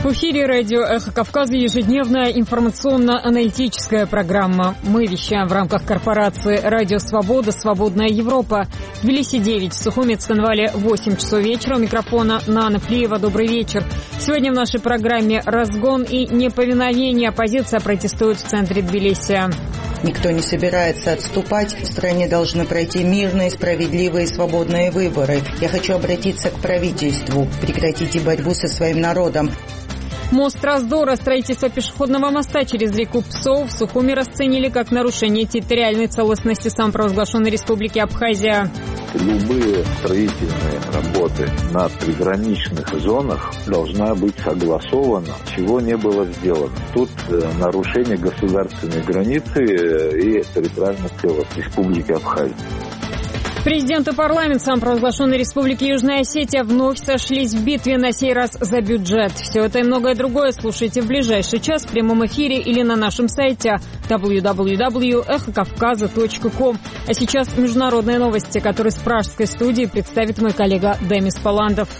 В эфире радио «Эхо Кавказа» ежедневная информационно-аналитическая программа. Мы вещаем в рамках корпорации «Радио Свобода», «Свободная Европа». В Тбилиси 9, в Сухуми, Цхинвале 8 часов вечера. У микрофона Нана Плиева. Добрый вечер. Сегодня в нашей программе «Разгон и неповиновение». Оппозиция протестует в центре Тбилиси. Никто не собирается отступать. В стране должны пройти мирные, справедливые и свободные выборы. Я хочу обратиться к правительству. Прекратите борьбу со своим народом. Мост раздора, строительство пешеходного моста через реку Псо в Сухуми расценили как нарушение территориальной целостности самопровозглашенной республики Абхазия. Любые строительные работы на приграничных зонах должна быть согласована, чего не было сделано. Тут нарушение государственной границы и территориальной целостности республики Абхазия. Президент и парламент самопровозглашенной республики Южная Осетия вновь сошлись в битве, на сей раз за бюджет. Все это и многое другое слушайте в ближайший час в прямом эфире или на нашем сайте www.эхокавказа.ком. А сейчас международные новости, которые с пражской студии представит мой коллега Демис Паландов.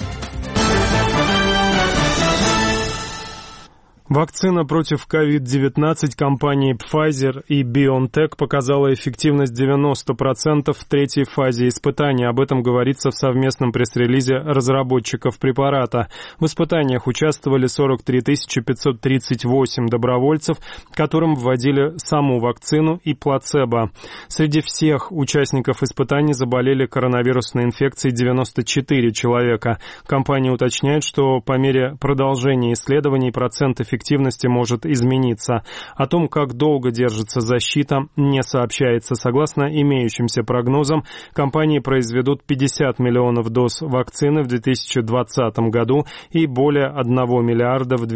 Вакцина против COVID-19 компании Pfizer и BioNTech показала эффективность 90% в третьей фазе испытаний. Об этом говорится в совместном пресс-релизе разработчиков препарата. В испытаниях участвовали 43 538 добровольцев, которым вводили саму вакцину и плацебо. Среди всех участников испытаний заболели коронавирусной инфекцией 94 человека. Компания уточняет, что по мере продолжения исследований процент эффективности может измениться. О том, как долго держится защита, не сообщается. Согласно имеющимся прогнозам, компании произведут 50 миллионов доз вакцины в 2020 году и более 1 миллиарда в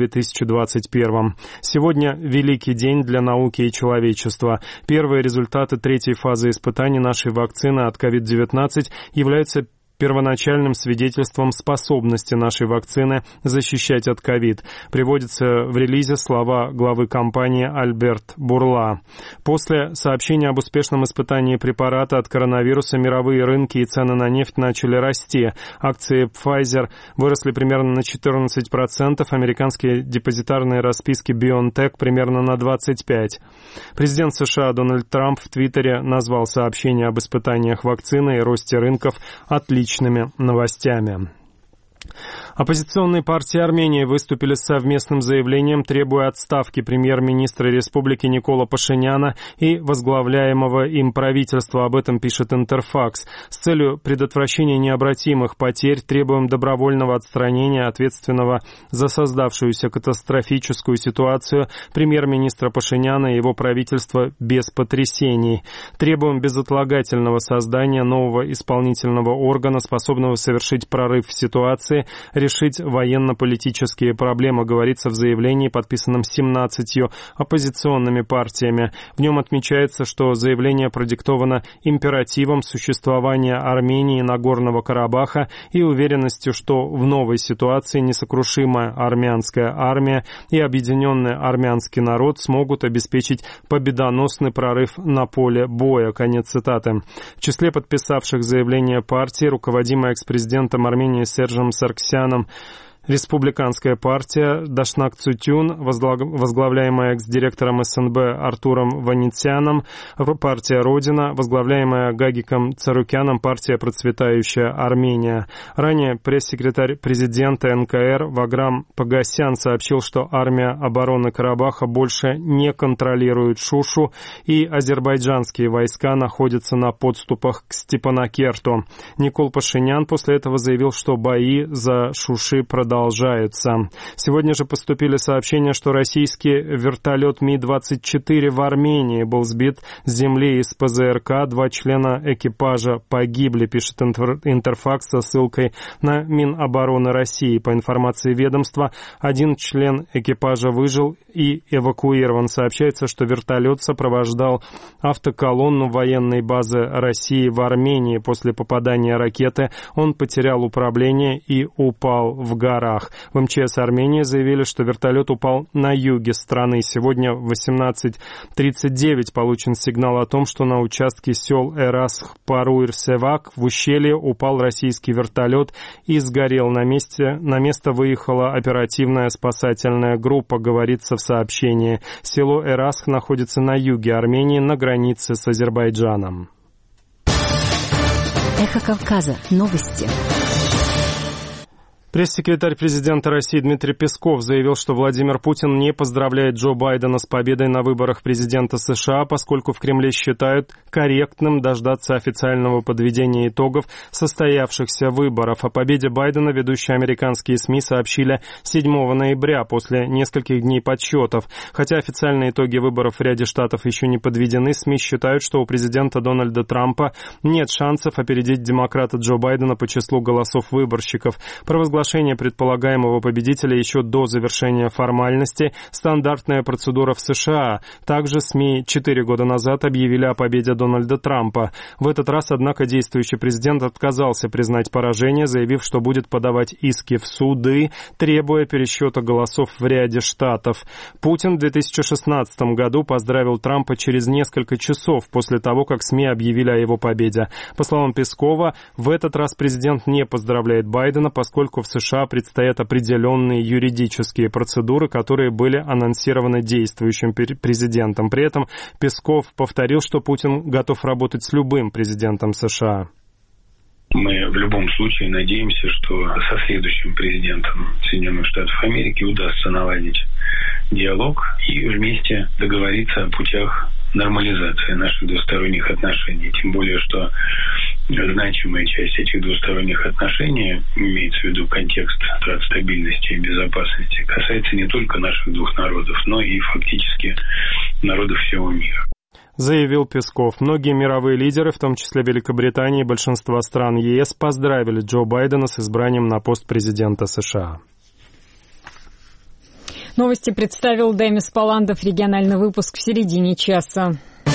2021. Сегодня великий день для науки и человечества. Первые результаты третьей фазы испытаний нашей вакцины от COVID-19 являются первоначальным свидетельством способности нашей вакцины защищать от ковид. Приводятся в релизе слова главы компании Альберт Бурла. После сообщения об успешном испытании препарата от коронавируса мировые рынки и цены на нефть начали расти. Акции Pfizer выросли примерно на 14%, американские депозитарные расписки BioNTech примерно на 25%. Президент США Дональд Трамп в Твиттере назвал сообщение об испытаниях вакцины и росте рынков отличными новостями. Оппозиционные партии Армении выступили с совместным заявлением, требуя отставки премьер-министра республики Никола Пашиняна и возглавляемого им правительства. Об этом пишет Интерфакс. С целью предотвращения необратимых потерь требуем добровольного отстранения ответственного за создавшуюся катастрофическую ситуацию премьер-министра Пашиняна и его правительства без потрясений. Требуем безотлагательного создания нового исполнительного органа, способного совершить прорыв в ситуации, решить военно-политические проблемы, говорится в заявлении, подписанном 17 оппозиционными партиями. В нем отмечается, что заявление продиктовано императивом существования Армении и Нагорного Карабаха и уверенностью, что в новой ситуации несокрушимая армянская армия и объединенный армянский народ смогут обеспечить победоносный прорыв на поле боя. Конец цитаты. В числе подписавших заявление партии, руководимая экс-президентом Армении Сержем Сарксяном, Республиканская партия Дашнак Цутюн, возглавляемая экс-директором СНБ Артуром Ванитсяном, партия Родина, возглавляемая Гагиком Царукяном, партия Процветающая Армения. Ранее пресс-секретарь президента НКР Ваграм Погосян сообщил, что армия обороны Карабаха больше не контролирует Шушу, и азербайджанские войска находятся на подступах к Степанакерту. Никол Пашинян после этого заявил, что бои за Шуши продолжаются. Сегодня же поступили сообщения, что российский вертолет Ми-24 в Армении был сбит с земли из ПЗРК. 2 члена экипажа погибли, пишет Интерфакс со ссылкой на Минобороны России. По информации ведомства, 1 член экипажа выжил и эвакуирован. Сообщается, что вертолет сопровождал автоколонну военной базы России в Армении. После попадания ракеты он потерял управление и упал в гар. горах. В МЧС Армении заявили, что вертолет упал на юге страны. Сегодня в 18:39 получен сигнал о том, что на участке сел Эрасх-Паруир-Севак в ущелье упал российский вертолет и сгорел. На место выехала оперативная спасательная группа, говорится в сообщении. Село Эрасх находится на юге Армении, на границе с Азербайджаном. Эхо Кавказа. Новости. Пресс-секретарь президента России Дмитрий Песков заявил, что Владимир Путин не поздравляет Джо Байдена с победой на выборах президента США, поскольку в Кремле считают корректным дождаться официального подведения итогов состоявшихся выборов. О победе Байдена ведущие американские СМИ сообщили 7 ноября, после нескольких дней подсчетов. Хотя официальные итоги выборов в ряде штатов еще не подведены, СМИ считают, что у президента Дональда Трампа нет шансов опередить демократа Джо Байдена по числу голосов выборщиков. Провозглашение предполагаемого победителя еще до завершения формальности – стандартная процедура в США. Также СМИ 4 года назад объявили о победе Дональда Трампа. В этот раз, однако, действующий президент отказался признать поражение, заявив, что будет подавать иски в суды, требуя пересчета голосов в ряде штатов. Путин в 2016 году поздравил Трампа через несколько часов после того, как СМИ объявили о его победе. По словам Пескова, в этот раз президент не поздравляет Байдена, поскольку в США предстоят определенные юридические процедуры, которые были анонсированы действующим президентом. При этом Песков повторил, что Путин готов работать с любым президентом США. Мы в любом случае надеемся, что со следующим президентом Соединенных Штатов Америки удастся наладить диалог и вместе договориться о путях нормализации наших двусторонних отношений. Тем более, что значимая часть этих двусторонних отношений, имеется в виду контекст страт стабильности и безопасности, касается не только наших двух народов, но и фактически народов всего мира. Заявил Песков. Многие мировые лидеры, в том числе Великобритания и большинство стран ЕС, поздравили Джо Байдена с избранием на пост президента США. Новости представил Демис Паландов. Региональный выпуск в середине часа.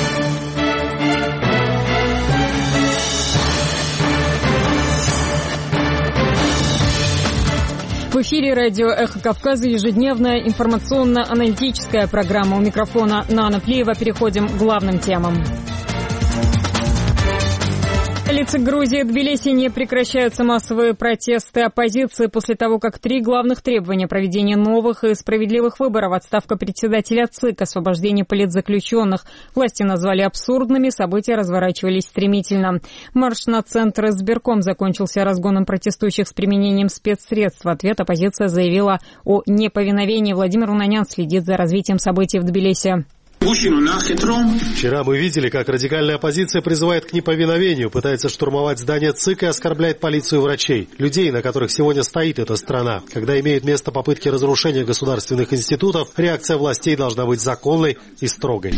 В эфире радио «Эхо Кавказа» ежедневная информационно-аналитическая программа. У микрофона Нана Плиева. Переходим к главным темам. В столице Грузии Тбилиси не прекращаются массовые протесты оппозиции после того, как 3 главных требования: проведения новых и справедливых выборов, отставка председателя ЦИК, освобождение политзаключенных власти назвали абсурдными, события разворачивались стремительно. Марш на центр избирком закончился разгоном протестующих с применением спецсредств. В ответ оппозиция заявила о неповиновении. Владимир Унанян следит за развитием событий в Тбилиси. Вчера мы видели, как радикальная оппозиция призывает к неповиновению, пытается штурмовать здание ЦИК и оскорбляет полицию и врачей, людей, на которых сегодня стоит эта страна. Когда имеют место попытки разрушения государственных институтов, реакция властей должна быть законной и строгой.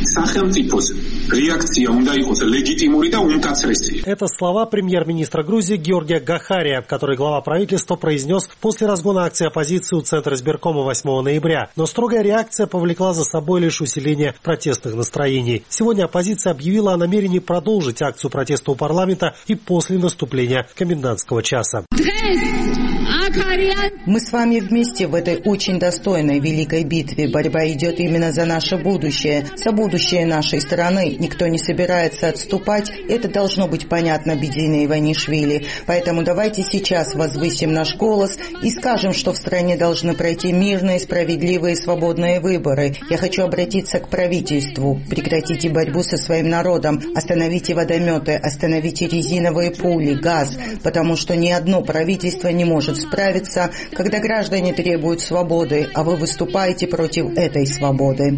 Это слова премьер-министра Грузии Георгия Гахария, который глава правительства произнес после разгона акции оппозиции у центра избиркома 8 ноября. Но строгая реакция повлекла за собой лишь усиление протестных настроений. Сегодня оппозиция объявила о намерении продолжить акцию протеста у парламента и после наступления комендантского часа. Мы с вами вместе в этой очень достойной великой битве. Борьба идет именно за наше будущее, за будущее нашей страны. Никто не собирается отступать. Это должно быть понятно Бедине Иванишвили. Поэтому давайте сейчас возвысим наш голос и скажем, что в стране должны пройти мирные, справедливые и свободные выборы. Я хочу обратиться к правительству. Прекратите борьбу со своим народом. Остановите водометы, остановите резиновые пули, газ. Потому что ни одно правительство не может справиться, когда граждане требуют свободы, а вы выступаете против этой свободы.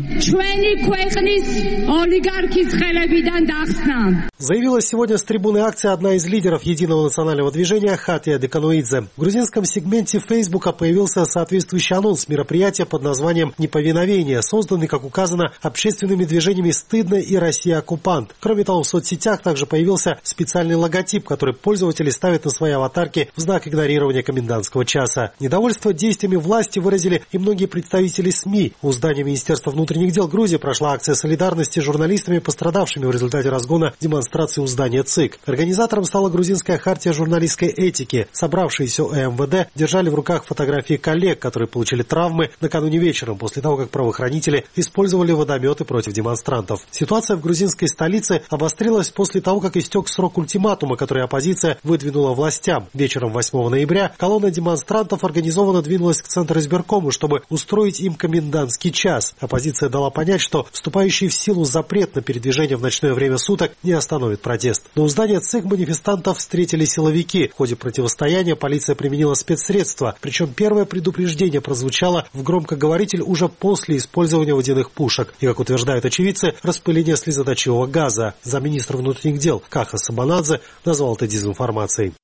Заявила сегодня с трибуны акции одна из лидеров Единого национального движения Хатия Декануидзе. В грузинском сегменте Фейсбука появился соответствующий анонс мероприятия под названием «Неповиновение», созданный, как указано, общественными движениями «Стыдно» и «Россия оккупант». Кроме того, в соцсетях также появился специальный логотип, который пользователи ставят на свои аватарки в знак игнорирования комендантского комендантского часа. Недовольство действиями власти выразили и многие представители СМИ. У здания Министерства внутренних дел Грузии прошла акция солидарности с журналистами, пострадавшими в результате разгона демонстрации у здания ЦИК. Организатором стала грузинская хартия журналистской этики. Собравшиеся у МВД держали в руках фотографии коллег, которые получили травмы накануне вечером после того, как правоохранители использовали водометы против демонстрантов. Ситуация в грузинской столице обострилась после того, как истек срок ультиматума, который оппозиция выдвинула властям. Вечером 8 ноября колонна демонстрантов организованно двинулась к Центризбиркому, чтобы устроить им комендантский час. Оппозиция дала понять, что вступающий в силу запрет на передвижение в ночное время суток не остановит протест. Но у здания ЦИК манифестантов встретили силовики. В ходе противостояния полиция применила спецсредства, причем первое предупреждение прозвучало в громкоговоритель уже после использования водяных пушек. И, как утверждают очевидцы, распыление слезоточивого газа. Замминистра внутренних дел Каха Сабанадзе назвал это дезинформацией.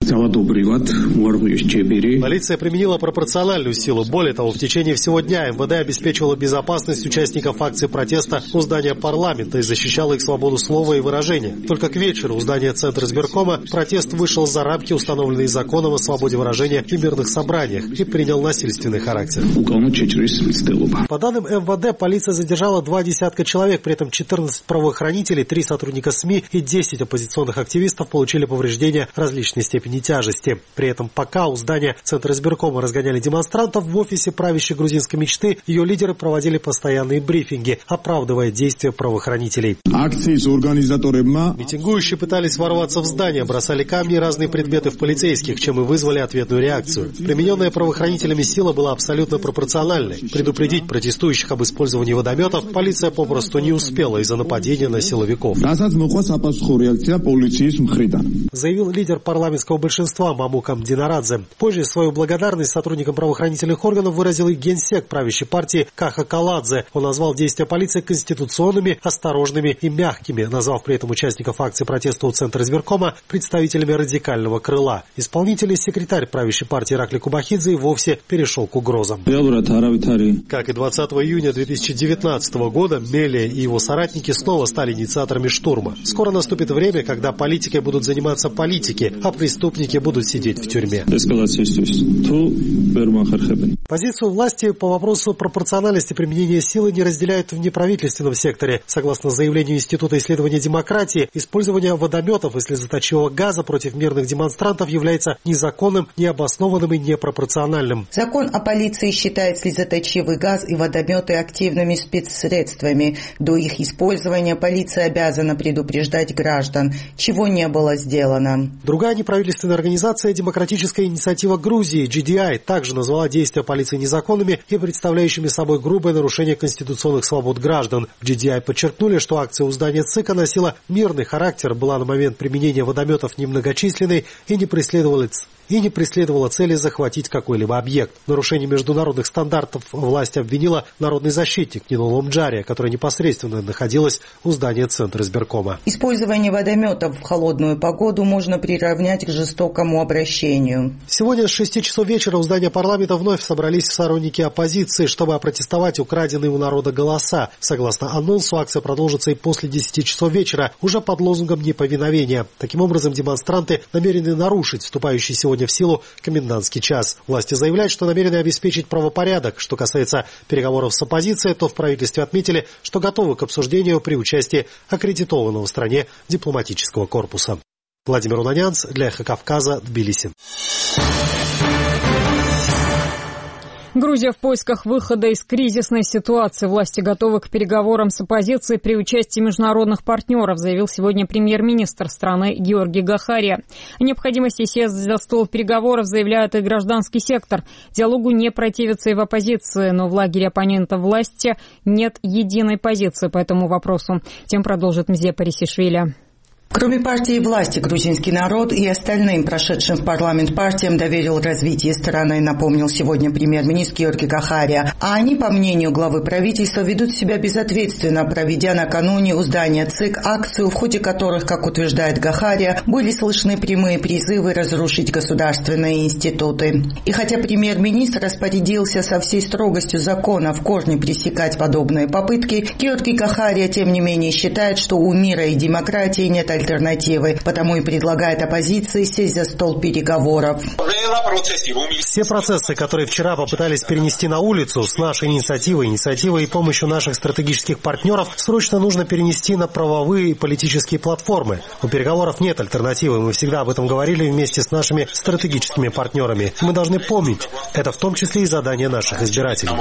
Полиция применила пропорциональную силу. Более того, в течение всего дня МВД обеспечивала безопасность участников акции протеста у здания парламента и защищала их свободу слова и выражения. Только к вечеру у здания Центризбиркома протест вышел за рамки, установленные законом о свободе выражения в мирных собраниях, и принял насильственный характер. По данным МВД, полиция задержала 20 человек, при этом 14 правоохранителей, 3 сотрудника СМИ и 10 оппозиционных активистов получили повреждения различной степени тяжести. При этом пока у здания Центризбиркома разгоняли демонстрантов, в офисе правящей грузинской мечты ее лидеры проводили постоянные брифинги, оправдывая действия правоохранителей. Митингующие пытались ворваться в здание, бросали камни и разные предметы в полицейских, чем и вызвали ответную реакцию. Примененная правоохранителями сила была абсолютно пропорциональной. Предупредить протестующих об использовании водометов полиция попросту не успела из-за нападения на силовиков. Заявил лидер парламентского большинства Мамукам Динарадзе. Позже свою благодарность сотрудникам правоохранительных органов выразил и генсек правящей партии Каха Каладзе. Он назвал действия полиции конституционными, осторожными и мягкими, назвав при этом участников акции протеста у Центризбиркома представителями радикального крыла. Исполнительный секретарь правящей партии Иракли Кубахидзе и вовсе перешел к угрозам. Как и 20 июня 2019 года, Мелия и его соратники снова стали инициаторами штурма. Скоро наступит время, когда политикой будут заниматься политики, а преступники будут сидеть в тюрьме. Позицию власти по вопросу пропорциональности применения силы не разделяют в неправительственном секторе. Согласно заявлению Института исследования демократии, использование водометов и слезоточивого газа против мирных демонстрантов является незаконным, необоснованным и непропорциональным. Закон о полиции считает слезоточивый газ и водометы активными спецсредствами. До их использования полиция обязана предупреждать граждан, чего не было сделано. Другая неправительственная организация «Демократическая инициатива Грузии» GDI также назвала действия полиции незаконными и представляющими собой грубое нарушение конституционных свобод граждан. В GDI подчеркнули, что акция у здания ЦИКа носила мирный характер, была на момент применения водометов немногочисленной и не преследовала цели захватить какой-либо объект. В нарушении международных стандартов власть обвинила народный защитник Нинулу Мджария, которая непосредственно находилась у здания Центризбиркома. Использование водометов в холодную погоду можно приравнять к жестокому обращению. Сегодня с 6 часов вечера у здания парламента вновь собрались сторонники оппозиции, чтобы опротестовать украденные у народа голоса. Согласно анонсу, акция продолжится и после 10 часов вечера, уже под лозунгом неповиновения. Таким образом, демонстранты намерены нарушить вступающий сегодня в силу комендантский час. Власти заявляют, что намерены обеспечить правопорядок. Что касается переговоров с оппозицией, то в правительстве отметили, что готовы к обсуждению при участии аккредитованного в стране дипломатического корпуса. Владимир Унанянц для Эхо Кавказа, Тбилиси. Грузия в поисках выхода из кризисной ситуации. Власти готовы к переговорам с оппозицией при участии международных партнеров, заявил сегодня премьер-министр страны Георгий Гахария. О необходимости сесть за стол переговоров заявляет и гражданский сектор. Диалогу не противится и в оппозиции, но в лагере оппонентов власти нет единой позиции по этому вопросу. Тем продолжит Мзе Парисишвили. Кроме партии власти, грузинский народ и остальным прошедшим в парламент партиям доверил развитие страны, напомнил сегодня премьер-министр Георгий Гахария. А они, по мнению главы правительства, ведут себя безответственно, проведя накануне у здания ЦИК акцию, в ходе которых, как утверждает Гахария, были слышны прямые призывы разрушить государственные институты. И хотя премьер-министр распорядился со всей строгостью закона в корне пресекать подобные попытки, Георгий Гахария, тем не менее, считает, что у мира и демократии нет альтернативы, потому и предлагает оппозиции сесть за стол переговоров. Все процессы, которые вчера попытались перенести на улицу, с нашей инициативой и помощью наших стратегических партнеров, срочно нужно перенести на правовые и политические платформы. У переговоров нет альтернативы, мы всегда об этом говорили вместе с нашими стратегическими партнерами. Мы должны помнить, это в том числе и задание наших избирателей.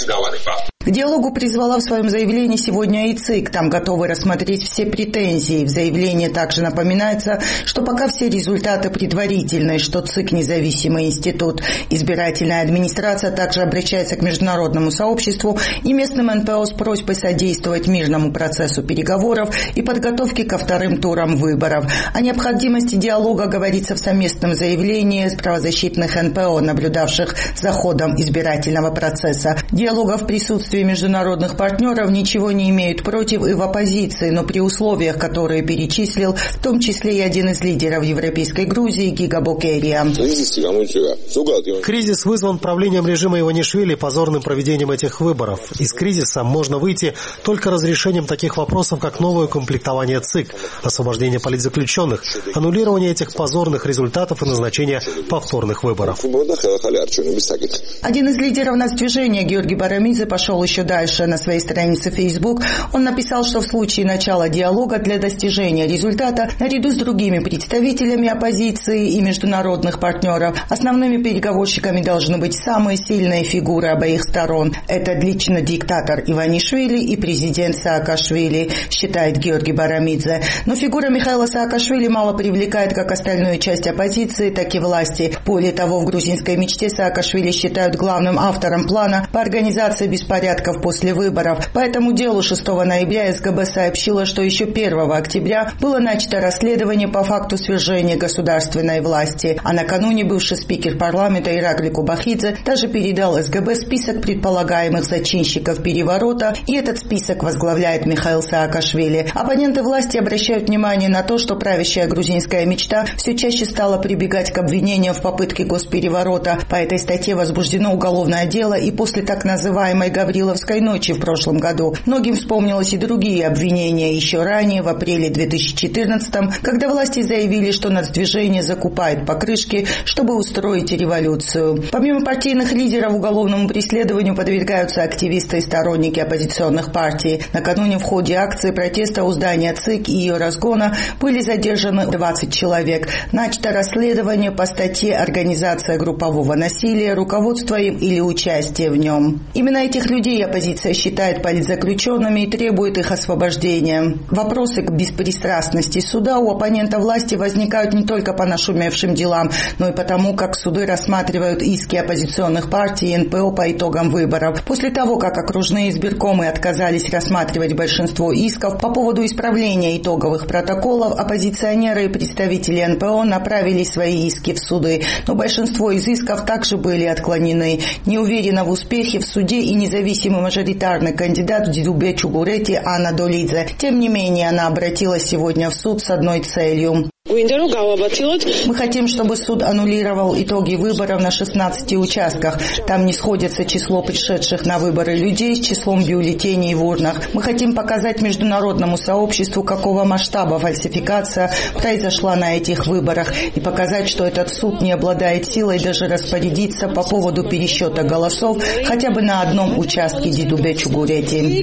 К диалогу призвала в своем заявлении сегодня и ЦИК. Там готовы рассмотреть все претензии. В заявлении также напоминается, что пока все результаты предварительные, что ЦИК – независимый институт. Избирательная администрация также обращается к международному сообществу и местным НПО с просьбой содействовать мирному процессу переговоров и подготовке ко вторым турам выборов. О необходимости диалога говорится в совместном заявлении правозащитных НПО, наблюдавших за ходом избирательного процесса. Диалога в присутствии международных партнеров ничего не имеют против и в оппозиции, но при условиях, которые перечислил, в том числе и один из лидеров Европейской Грузии Гига Бокерия. Кризис вызван правлением режима Иванишвили и позорным проведением этих выборов. Из кризиса можно выйти только разрешением таких вопросов, как новое комплектование ЦИК, освобождение политзаключенных, аннулирование этих позорных результатов и назначение повторных выборов. Один из лидеров нацдвижения Георгий Барамидзе пошел еще дальше. На своей странице Facebook он написал, что в случае начала диалога для достижения результата, наряду с другими представителями оппозиции и международных партнеров, основными переговорщиками должны быть самые сильные фигуры обеих сторон. Это лично диктатор Иванишвили и президент Саакашвили, считает Георгий Барамидзе. Но фигура Михаила Саакашвили мало привлекает как остальную часть оппозиции, так и власти. Более того, в грузинской мечте Саакашвили считают главным автором плана по организации беспорядков после выборов. По этому делу 6 ноября СГБ сообщила, что еще 1 октября было начато расследование по факту свержения государственной власти. А накануне бывший спикер парламента Иракли Кубахидзе даже передал СГБ список предполагаемых зачинщиков переворота, и этот список возглавляет Михаил Саакашвили. Оппоненты власти обращают внимание на то, что правящая грузинская мечта все чаще стала прибегать к обвинениям в попытке госпереворота. По этой статье возбуждено уголовное дело и после так называемой Гавриловской ночи в прошлом году. Многим вспомнилось и другие обвинения еще ранее, в апреле 2014-м, когда власти заявили, что нацдвижение закупает покрышки, чтобы устроить революцию. Помимо партийных лидеров уголовному преследованию подвергаются активисты и сторонники оппозиционных партий. Накануне в ходе акции протеста у здания ЦИК и ее разгона были задержаны 20 человек. Начато расследование по статье «Организация группового насилия, руководство им или участие в нем». Именно этих людей оппозиция считает политзаключенными и требует их освобождения. Вопросы к беспристрастности суда у оппонента власти возникают не только по нашумевшим делам, но и потому, как суды рассматривают иски оппозиционных партий и НПО по итогам выборов. После того, как окружные избиркомы отказались рассматривать большинство исков по поводу исправления итоговых протоколов, оппозиционеры и представители НПО направили свои иски в суды. Но большинство из исков также были отклонены. Не уверена в успехе в суде и независимый мажоритарный кандидат в Дидубе Чугурети Анна Долидзе. Тем не менее, она обратилась сегодня в суд с одной целью. Мы хотим, чтобы суд аннулировал итоги выборов на 16 участках. Там не сходится число пришедших на выборы людей с числом бюллетеней в урнах. Мы хотим показать международному сообществу, какого масштаба фальсификация произошла на этих выборах, и показать, что этот суд не обладает силой даже распорядиться по поводу пересчета голосов хотя бы на одном участке Дидубе Чугурети.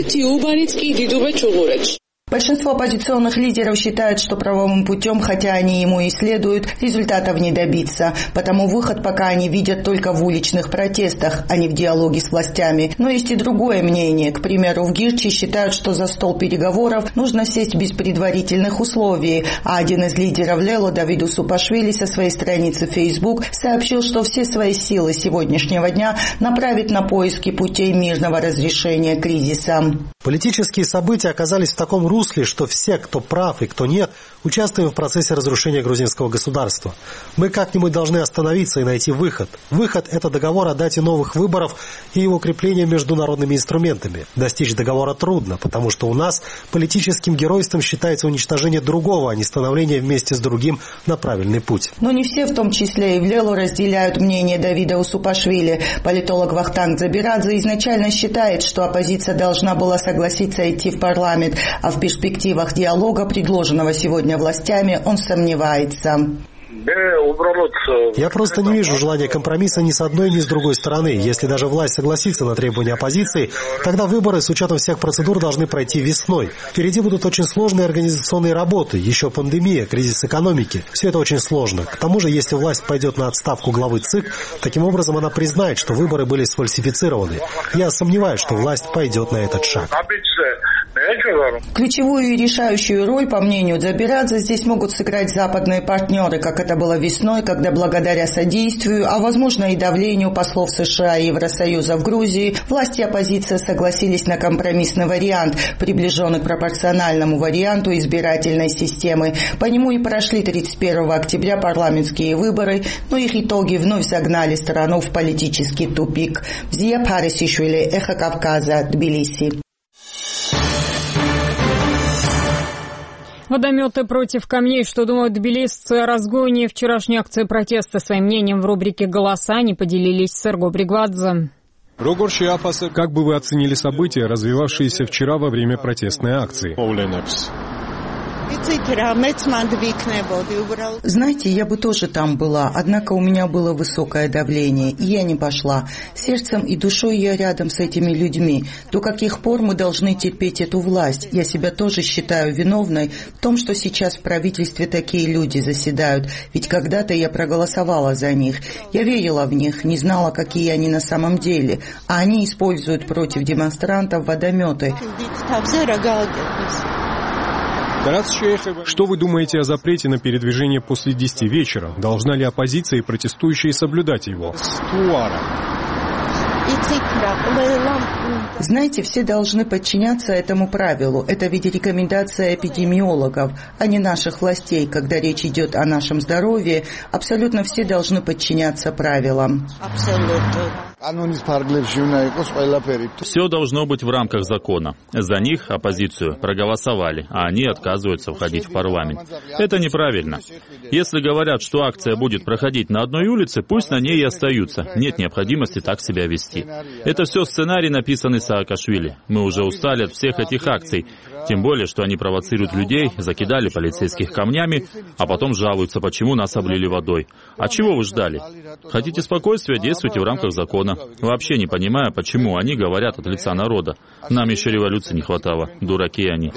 Большинство оппозиционных лидеров считают, что правовым путем, хотя они ему и следуют, результатов не добиться. Потому выход пока они видят только в уличных протестах, а не в диалоге с властями. Но есть и другое мнение. К примеру, в Гирчи считают, что за стол переговоров нужно сесть без предварительных условий. А один из лидеров Лело, Давиду Супашвили, со своей страницы Facebook сообщил, что все свои силы сегодняшнего дня направит на поиски путей мирного разрешения кризиса. Политические события оказались в таком русле, что все, кто прав и кто нет, участвуем в процессе разрушения грузинского государства. Мы как-нибудь должны остановиться и найти выход. Выход – это договор о дате новых выборов и его крепление международными инструментами. Достичь договора трудно, потому что у нас политическим геройством считается уничтожение другого, а не становление вместе с другим на правильный путь. Но не все, в том числе и в Лело, разделяют мнение Давида Усупашвили. Политолог Вахтанг Забирадзе изначально считает, что оппозиция должна была согласиться идти в парламент, а в перспективах диалога, предложенного сегодня сегодня властями, он сомневается. Я просто не вижу желания компромисса ни с одной, ни с другой стороны. Если даже власть согласится на требования оппозиции, тогда выборы с учетом всех процедур должны пройти весной. Впереди будут очень сложные организационные работы, еще пандемия, кризис экономики. Все это очень сложно. К тому же, если власть пойдет на отставку главы ЦИК, таким образом она признает, что выборы были сфальсифицированы. Я сомневаюсь, что власть пойдет на этот шаг. Ключевую и решающую роль, по мнению Дзабирадзе, здесь могут сыграть западные партнеры, как это было весной, когда благодаря содействию, а возможно и давлению послов США и Евросоюза в Грузии, власть и оппозиция согласились на компромиссный вариант, приближенный к пропорциональному варианту избирательной системы. По нему и прошли 31 октября парламентские выборы, но их итоги вновь загнали страну в политический тупик. Зия Парисишвили, Эхо Кавказа, Тбилиси. Водометы против камней. Что думают тбилисцы о разгоне вчерашней акции протеста? Своим мнением в рубрике «Голоса» не поделились Серго Бригвадзе. Как бы вы оценили события, развивавшиеся вчера во время протестной акции? Знаете, я бы тоже там была, однако у меня было высокое давление, и я не пошла. Сердцем и душой я рядом с этими людьми. До каких пор мы должны терпеть эту власть? Я себя тоже считаю виновной в том, что сейчас в правительстве такие люди заседают, ведь когда-то я проголосовала за них. Я верила в них, не знала, какие они на самом деле, а они используют против демонстрантов водометы. Что вы думаете о запрете на передвижение после 10 вечера? Должна ли оппозиция и протестующие соблюдать его? Знаете, все должны подчиняться этому правилу. Это ведь рекомендация эпидемиологов, а не наших властей. Когда речь идет о нашем здоровье, абсолютно все должны подчиняться правилам. Все должно быть в рамках закона. За них, оппозицию, проголосовали, а они отказываются входить в парламент. Это неправильно. Если говорят, что акция будет проходить на одной улице, пусть на ней и остаются. Нет необходимости так себя вести. Это все сценарий, написанный Саакашвили. Мы уже устали от всех этих акций. Тем более, что они провоцируют людей, закидали полицейских камнями, а потом жалуются, почему нас облили водой. А чего вы ждали? Хотите спокойствия, действуйте в рамках закона. Вообще не понимаю, почему они говорят от лица народа. Нам еще революции не хватало. Дураки они.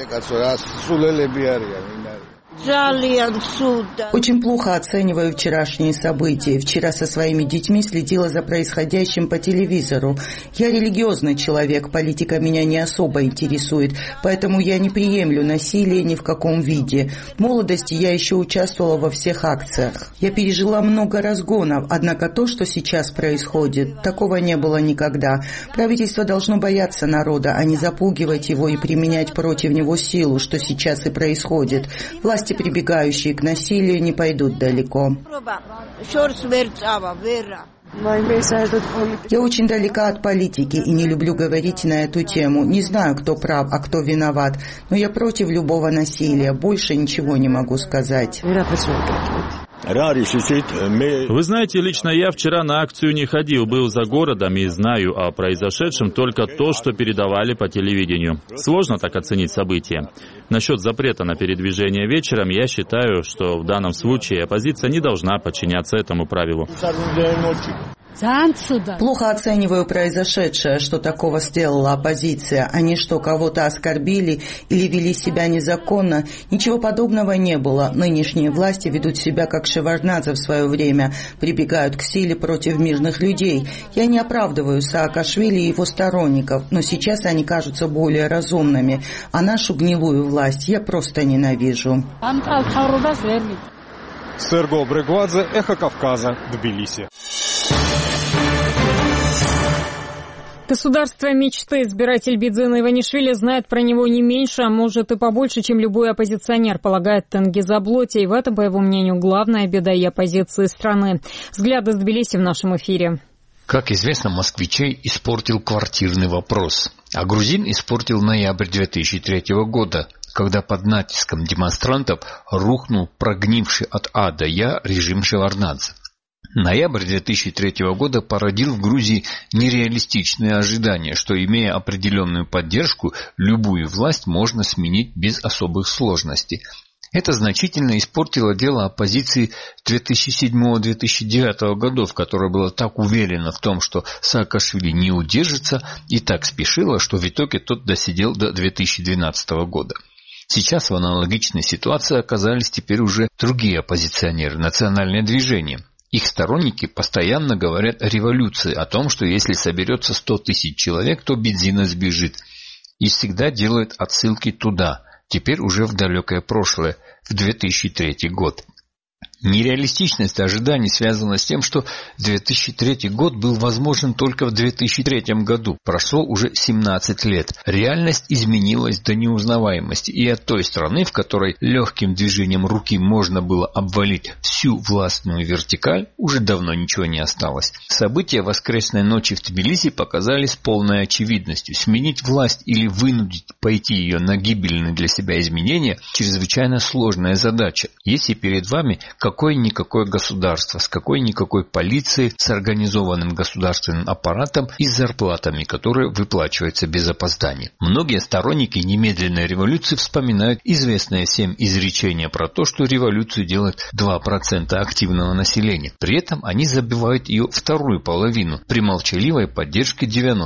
Очень плохо оцениваю вчерашние события. Вчера со своими детьми следила за происходящим по телевизору. Я религиозный человек, политика меня не особо интересует, поэтому я не приемлю насилие ни в каком виде. В молодости я еще участвовала во всех акциях. Я пережила много разгонов, однако то, что сейчас происходит, такого не было никогда. Правительство должно бояться народа, а не запугивать его и применять против него силу, что сейчас и происходит. Власти, прибегающие к насилию, не пойдут далеко. Я очень далека от политики и не люблю говорить на эту тему. Не знаю, кто прав, а кто виноват, но я против любого насилия. Больше ничего не могу сказать. Вы знаете, лично я вчера на акцию не ходил, был за городом и знаю о произошедшем только то, что передавали по телевидению. Сложно так оценить события. Насчет запрета на передвижение вечером, я считаю, что в данном случае оппозиция не должна подчиняться этому правилу. Плохо оцениваю произошедшее, что такого сделала оппозиция. Они что, кого-то оскорбили или вели себя незаконно? Ничего подобного не было. Нынешние власти ведут себя как Шеварднадзе в свое время, прибегают к силе против мирных людей. Я не оправдываю Саакашвили и его сторонников, но сейчас они кажутся более разумными, а нашу гнилую власть я просто ненавижу. Серго Бригвадзе, Эхо Кавказа, Тбилиси. Государство мечты. Избиратель Бидзина Иванишвили знает про него не меньше, а может и побольше, чем любой оппозиционер, полагает Тенгиз Аблоти. И в этом, по его мнению, главная беда и оппозиции страны. Взгляды с Тбилиси в нашем эфире. Как известно, москвичей испортил квартирный вопрос. А грузин испортил ноябрь 2003 года, когда под натиском демонстрантов рухнул прогнивший от А до Я режим Шеварднадзе. Ноябрь 2003 года породил в Грузии нереалистичные ожидания, что, имея определенную поддержку, любую власть можно сменить без особых сложностей. Это значительно испортило дело оппозиции 2007-2009 годов, которая была так уверена в том, что Саакашвили не удержится, и так спешила, что в итоге тот досидел до 2012 года. Сейчас в аналогичной ситуации оказались теперь уже другие оппозиционеры, национальные движения. Их сторонники постоянно говорят о революции, о том, что если соберется 100 тысяч человек, то бензина сбежит. И всегда делают отсылки туда, теперь уже в далекое прошлое, в 2003 год. Нереалистичность ожиданий связана с тем, что 2003 год был возможен только в 2003 году. Прошло уже 17 лет. Реальность изменилась до неузнаваемости. И от той страны, в которой легким движением руки можно было обвалить всю властную вертикаль, уже давно ничего не осталось. События воскресной ночи в Тбилиси показали с полной очевидностью. Сменить власть или вынудить пойти ее на гибельные для себя изменения – чрезвычайно сложная задача. Если перед вами какое-никакое государство, с какой-никакой полицией, с организованным государственным аппаратом и с зарплатами, которые выплачиваются без опоздания. Многие сторонники немедленной революции вспоминают известное всем изречение про то, что революцию делает 2% активного населения. При этом они забивают ее вторую половину при молчаливой поддержке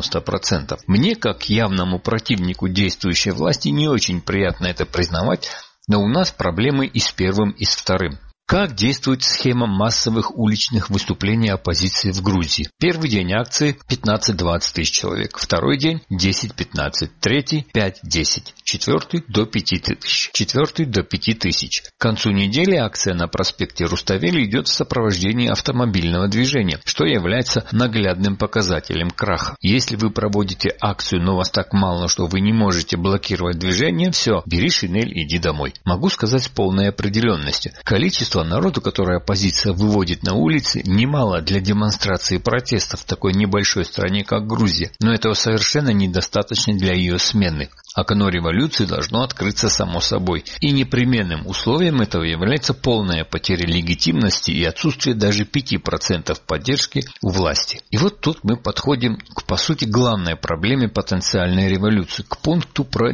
90%. Мне, как явному противнику действующей власти, не очень приятно это признавать, но у нас проблемы и с первым, и с вторым. Как действует схема массовых уличных выступлений оппозиции в Грузии? Первый день акции 15-20 тысяч человек, второй день 10-15, третий 5-10, четвертый до 5 тысяч, четвертый до 5 тысяч. К концу недели акция на проспекте Руставели идет в сопровождении автомобильного движения, что является наглядным показателем краха. Если вы проводите акцию, но вас так мало, что вы не можете блокировать движение, все, бери шинель, иди домой. Могу сказать с полной определенностью. Количество народу, которое оппозиция выводит на улицы, немало для демонстрации протестов в такой небольшой стране, как Грузия, но этого совершенно недостаточно для ее смены. Окно революции должно открыться само собой, и непременным условием этого является полная потеря легитимности и отсутствие даже 5% поддержки у власти. И вот тут мы подходим к, по сути, главной проблеме потенциальной революции, к пункту про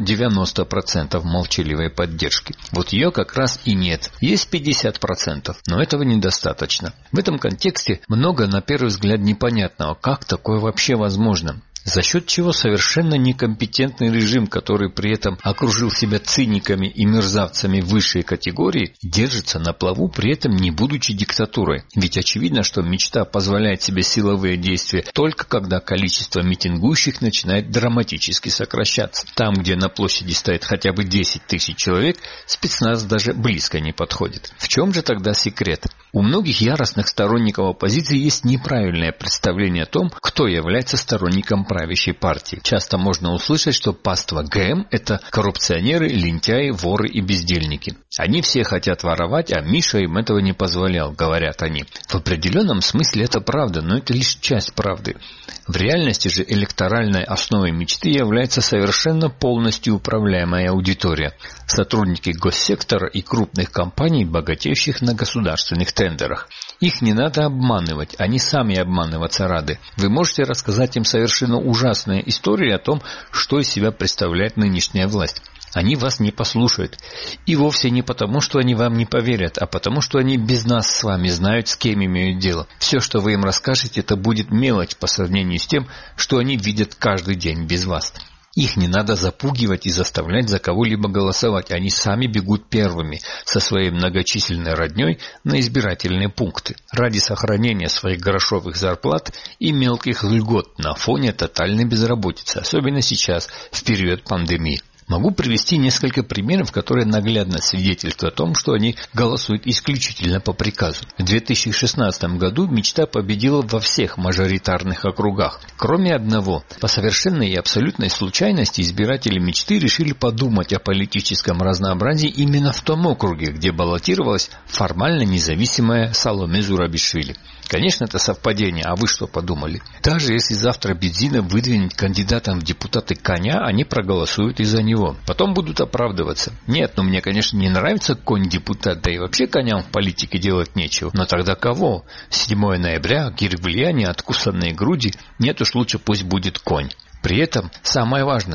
90% молчаливой поддержки. Вот ее как раз и нет. Есть 50%, но этого недостаточно. В этом контексте много, на первый взгляд, непонятного, как такое вообще возможно. За счет чего совершенно некомпетентный режим, который при этом окружил себя циниками и мерзавцами высшей категории, держится на плаву, при этом не будучи диктатурой. Ведь очевидно, что мечта позволяет себе силовые действия только когда количество митингующих начинает драматически сокращаться. Там, где на площади стоит хотя бы 10 тысяч человек, спецназ даже близко не подходит. В чем же тогда секрет? У многих яростных сторонников оппозиции есть неправильное представление о том, кто является сторонником правящей партии. Часто можно услышать, что паства ГМ – это коррупционеры, лентяи, воры и бездельники. Они все хотят воровать, а Миша им этого не позволял, говорят они. В определенном смысле это правда, но это лишь часть правды. В реальности же электоральной основой мечты является совершенно полностью управляемая аудитория. Сотрудники госсектора и крупных компаний, богатеющих на государственных тендерах. Их не надо обманывать, они сами обманываться рады. Вы можете рассказать им совершенно ужасные истории о том, что из себя представляет нынешняя власть. Они вас не послушают. И вовсе не потому, что они вам не поверят, а потому, что они без нас с вами знают, с кем имеют дело. Все, что вы им расскажете, это будет мелочь по сравнению с тем, что они видят каждый день без вас. Их не надо запугивать и заставлять за кого-либо голосовать. Они сами бегут первыми со своей многочисленной родней на избирательные пункты ради сохранения своих грошовых зарплат и мелких льгот на фоне тотальной безработицы, особенно сейчас, в период пандемии. Могу привести несколько примеров, которые наглядно свидетельствуют о том, что они голосуют исключительно по приказу. В 2016 году мечта победила во всех мажоритарных округах, кроме одного. По совершенной и абсолютной случайности избиратели мечты решили подумать о политическом разнообразии именно в том округе, где баллотировалась формально независимая Саломе Зурабишвили. Конечно, это совпадение, а вы что подумали? Даже если завтра Бедзина выдвинет кандидатом в депутаты Коня, они проголосуют и за него. Потом будут оправдываться. Нет, мне, конечно, не нравится конь-депутат, да и вообще коням в политике делать нечего. Но тогда кого? 7 ноября, гирь влияния, откусанные груди. Нет уж, лучше пусть будет конь. При этом самое важное.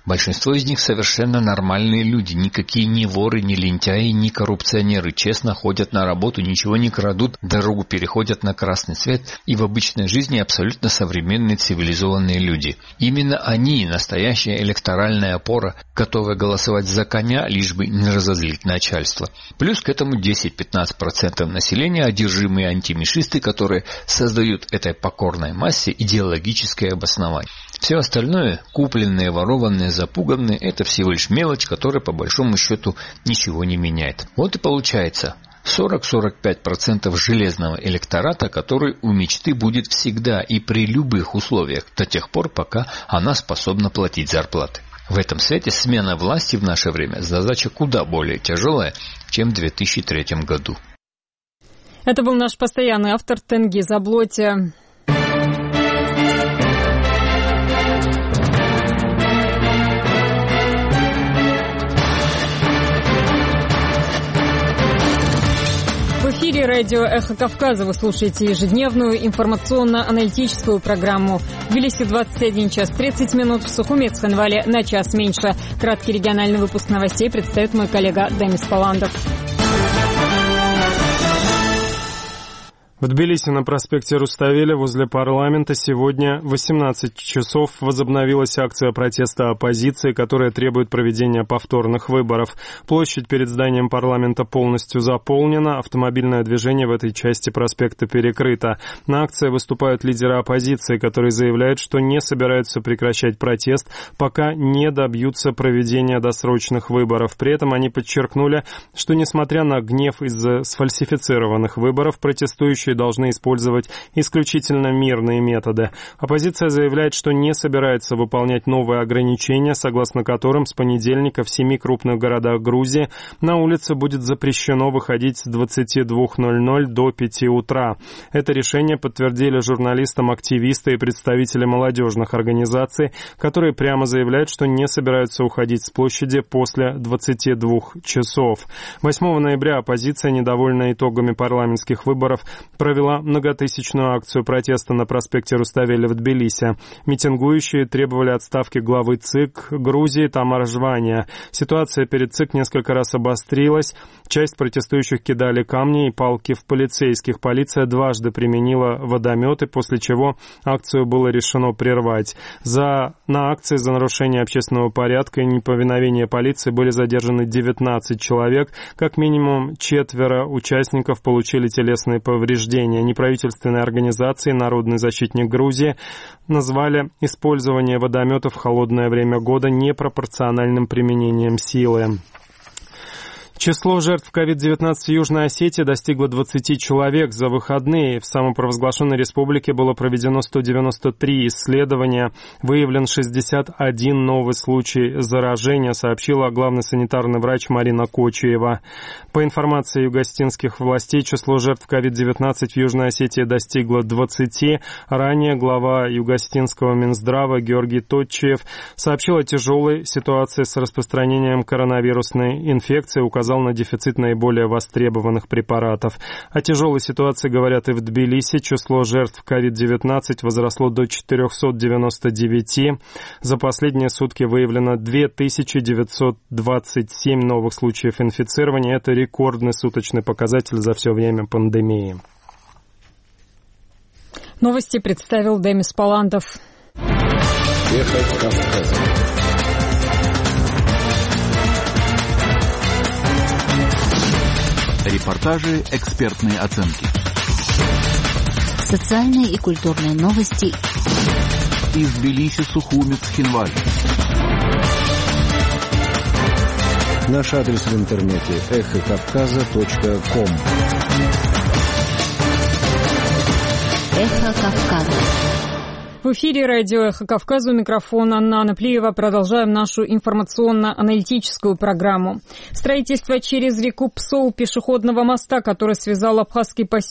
Большинство из них совершенно нормальные люди, никакие не воры, не лентяи, не коррупционеры, честно ходят на работу, ничего не крадут, дорогу переходят на красный свет и в обычной жизни абсолютно современные цивилизованные люди. Именно они настоящая электоральная опора, готовая голосовать за коня, лишь бы не разозлить начальство. Плюс к этому 10-15% населения одержимые антимишисты, которые создают этой покорной массе идеологическое обоснование. Все остальное, купленные, ворованные, запуганные, это всего лишь мелочь, которая по большому счету ничего не меняет. Вот и получается 40-45% железного электората, который у мечты будет всегда и при любых условиях, до тех пор, пока она способна платить зарплаты. В этом свете смена власти в наше время задача куда более тяжелая, чем в 2003 году. Это был наш постоянный автор Тенгиз Аблоти. В эфире радио «Эхо Кавказа» вы слушаете ежедневную информационно-аналитическую программу. В Тбилиси 21 час 30 минут, в Сухуми и Цхинвале на час меньше. Краткий региональный выпуск новостей представит мой коллега Демис Паландов. В Тбилиси на проспекте Руставели возле парламента сегодня в 18 часов возобновилась акция протеста оппозиции, которая требует проведения повторных выборов. Площадь перед зданием парламента полностью заполнена, автомобильное движение в этой части проспекта перекрыто. На акции выступают лидеры оппозиции, которые заявляют, что не собираются прекращать протест, пока не добьются проведения досрочных выборов. При этом они подчеркнули, что несмотря на гнев из-за сфальсифицированных выборов, протестующие должны использовать исключительно мирные методы. Оппозиция заявляет, что не собирается выполнять новые ограничения, согласно которым с понедельника в 7 крупных городах Грузии на улице будет запрещено выходить с 22:00 до 5 утра. Это решение подтвердили журналистам активисты и представители молодежных организаций, которые прямо заявляют, что не собираются уходить с площади после 22 часов. 8 ноября оппозиция, недовольная итогами парламентских выборов, провела многотысячную акцию протеста на проспекте Руставели в Тбилиси. Митингующие требовали отставки главы ЦИК Грузии Тамара Жвания. Ситуация перед ЦИК несколько раз обострилась. Часть протестующих кидали камни и палки в полицейских. Полиция дважды применила водометы, после чего акцию было решено прервать. На акции за нарушение общественного порядка и неповиновение полиции были задержаны 19 человек. Как минимум 4 участников получили телесные повреждения. Неправительственные организации «Народный защитник Грузии» назвали использование водометов в холодное время года непропорциональным применением силы. Число жертв COVID-19 в Южной Осетии достигло 20 человек. За выходные в самопровозглашенной республике было проведено 193 исследования. Выявлен 61 новый случай заражения, сообщила главный санитарный врач Марина Кочиева. По информации югостинских властей, число жертв COVID-19 в Южной Осетии достигло 20. Ранее глава югостинского Минздрава Георгий Тотчиев сообщил о тяжелой ситуации с распространением коронавирусной инфекции, указал на дефицит наиболее востребованных препаратов. О тяжелой ситуации говорят и в Тбилиси. Число жертв COVID-19 возросло до 499. За последние сутки выявлено 2927 новых случаев инфицирования. Это рекордный суточный показатель за все время пандемии. Новости представил Демис Паландов. Эхо Кавказа. Репортажи, экспертные оценки. Социальные и культурные новости. Из Тбилиси, Сухуми, Цхинваль. Наш адрес в интернете эхокавказа.ком. Эхо Кавказа. В эфире радио «Эхо Кавказа», у микрофона Анна Наплиева. Продолжаем нашу информационно-аналитическую программу. Строительство через реку Псоу пешеходного моста, который связал абхазский поселок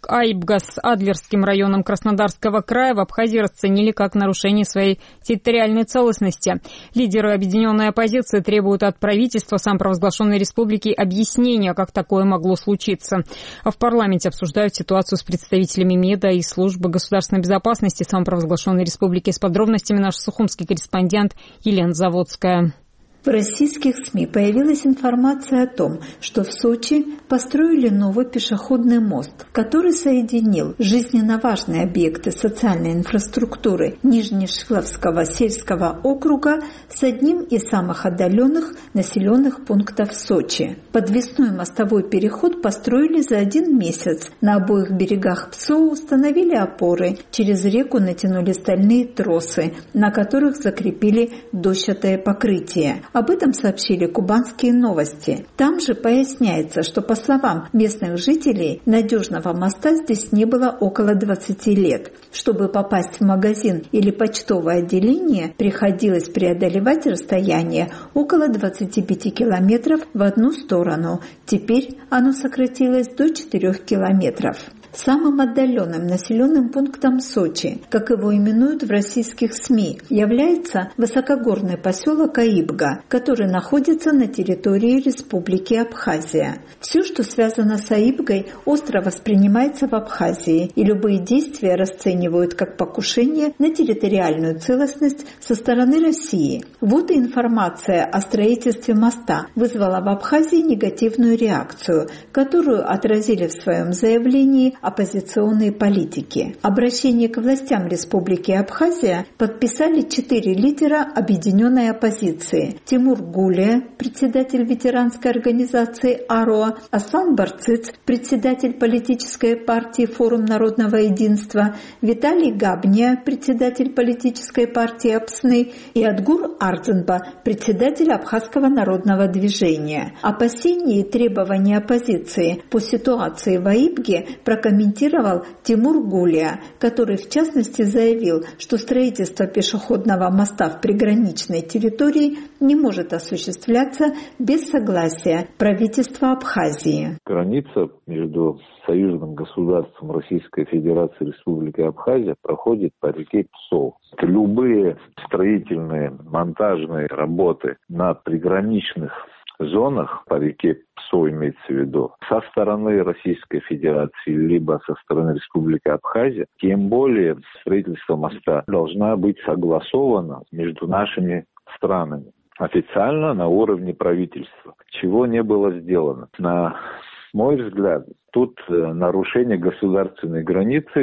Аибга с Адлерским районом Краснодарского края в Абхазии расценили как нарушение своей территориальной целостности. Лидеры объединенной оппозиции требуют от правительства самопровозглашенной республики объяснения, как такое могло случиться. А в парламенте обсуждают ситуацию с представителями МИДа и службы государственной безопасности самопровозглашенной республики. С подробностями наш сухумский корреспондент Елена Заводская. В российских СМИ появилась информация о том, что в Сочи построили новый пешеходный мост, который соединил жизненно важные объекты социальной инфраструктуры Нижнешиловского сельского округа с одним из самых отдаленных населенных пунктов Сочи. Подвесной мостовой переход построили за 1 месяц. На обоих берегах ПСО установили опоры, через реку натянули стальные тросы, на которых закрепили дощатое покрытие. Об этом сообщили кубанские новости. Там же поясняется, что, по словам местных жителей, надежного моста здесь не было около 20 лет. Чтобы попасть в магазин или почтовое отделение, приходилось преодолевать расстояние около 25 километров в одну сторону. Теперь оно сократилось до 4 километров. Самым отдаленным населенным пунктом Сочи, как его именуют в российских СМИ, является высокогорный поселок Аибга, который находится на территории Республики Абхазия. Все, что связано с Аибгой, остро воспринимается в Абхазии, и любые действия расценивают как покушение на территориальную целостность со стороны России. Вот и информация о строительстве моста вызвала в Абхазии негативную реакцию, которую отразили в своем заявлении оппозиционные политики. Обращение к властям Республики Абхазия подписали 4 лидера объединенной оппозиции: Тимур Гулия, председатель ветеранской организации АРОА, Аслан Барцыц, председатель политической партии Форум народного единства, Виталий Габния, председатель политической партии АПСНы, и Адгур Ардзенба, председатель Абхазского народного движения. Опасения и требования оппозиции по ситуации в Аибге прокомментировал Тимур Гулия, который в частности заявил, что строительство пешеходного моста в приграничной территории не может осуществляться без согласия правительства Абхазии. Граница между союзным государством Российской Федерации и Республикой Абхазия проходит по реке Псо. Любые строительные, монтажные работы на приграничных зонах по реке Псо, имеется в виду, со стороны Российской Федерации либо со стороны Республики Абхазия, тем более строительство моста должна быть согласовано между нашими странами официально на уровне правительства, чего не было сделано. На мой взгляд, тут нарушение государственной границы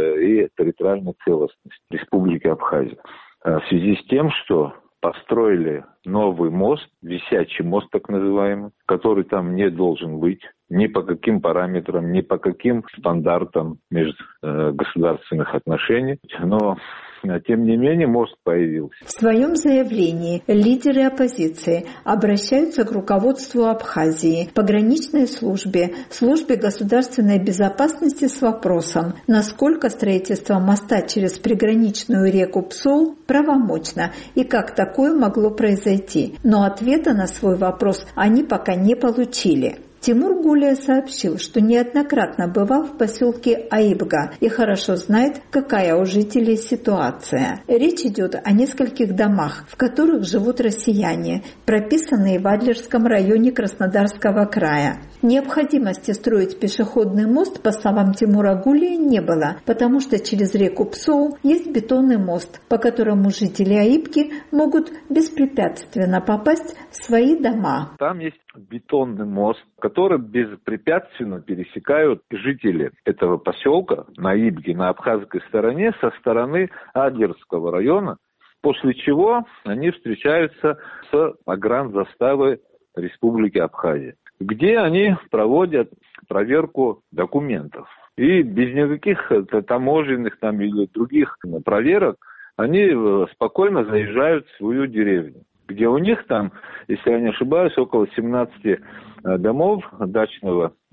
и территориальной целостности Республики Абхазия. В связи с тем, что построили новый мост, висячий мост так называемый, который там не должен быть ни по каким параметрам, ни по каким стандартам межгосударственных отношений. Но, тем не менее, мост появился. В своем заявлении лидеры оппозиции обращаются к руководству Абхазии, пограничной службе государственной безопасности с вопросом, насколько строительство моста через приграничную реку Псол правомочно и как такое могло произойти. Но ответа на свой вопрос они пока не получили. Тимур Гулия сообщил, что неоднократно бывал в поселке Аибга и хорошо знает, какая у жителей ситуация. Речь идет о нескольких домах, в которых живут россияне, прописанные в Адлерском районе Краснодарского края. Необходимости строить пешеходный мост, по словам Тимура Гулия, не было, потому что через реку Псоу есть бетонный мост, по которому жители Аибги могут беспрепятственно попасть в свои дома. Там есть бетонный мост, который беспрепятственно пересекают жители этого поселка на Аибге, на абхазской стороне, со стороны Адлерского района, после чего они встречаются с погранзаставой Республики Абхазия, где они проводят проверку документов. И без никаких таможенных там или других проверок они спокойно заезжают в свою деревню, где у них там, если я не ошибаюсь, около 17 домов дачного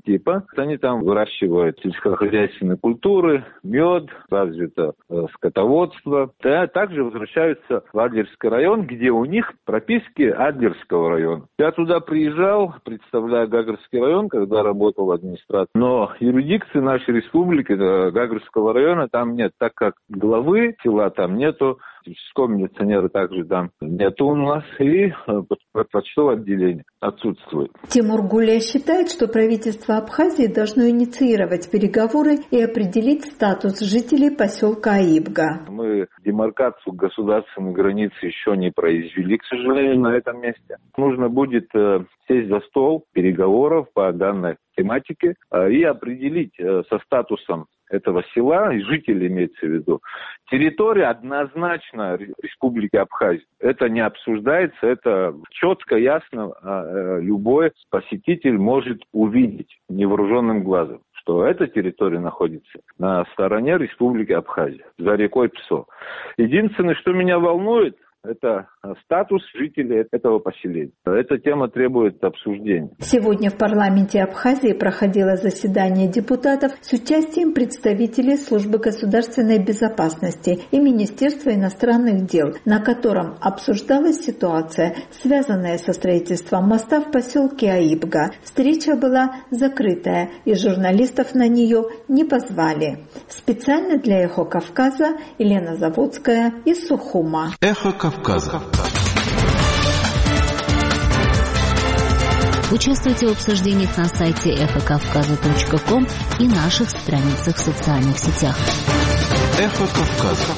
типа. Они там выращивают сельскохозяйственные культуры, мед, развито скотоводство. Да, также возвращаются в Адлерский район, где у них прописки Адлерского района. Я туда приезжал, представляя Гагарский район, когда работал администратором. Но юрисдикции нашей республики, Гагарского района, там нет, так как главы села там нету, физического милиционера также там нету у нас, и почтовое отделение отсутствует. Тимур Гуля считает, что правительство Абхазии должно инициировать переговоры и определить статус жителей поселка Аибга. Мы демаркацию государственной границы еще не произвели, к сожалению, на этом месте. Нужно будет сесть за стол переговоров по данной тематике и определить со статусом этого села, и жителей имеется в виду, территория однозначно Республики Абхазия. Это не обсуждается, это четко, ясно, любой посетитель может увидеть невооруженным глазом, что эта территория находится на стороне Республики Абхазия, за рекой Псо. Единственное, что меня волнует, это статус жителей этого поселения. Эта тема требует обсуждения. Сегодня в парламенте Абхазии проходило заседание депутатов с участием представителей Службы государственной безопасности и Министерства иностранных дел, на котором обсуждалась ситуация, связанная со строительством моста в поселке Аибга. Встреча была закрытая, и журналистов на нее не позвали. Специально для «Эхо Кавказа» Елена Заводская из Сухума. Эхо Кавказа. Участвуйте в обсуждениях на сайте эхокавказа.ком и наших страницах в социальных сетях. Эхо Кавказа.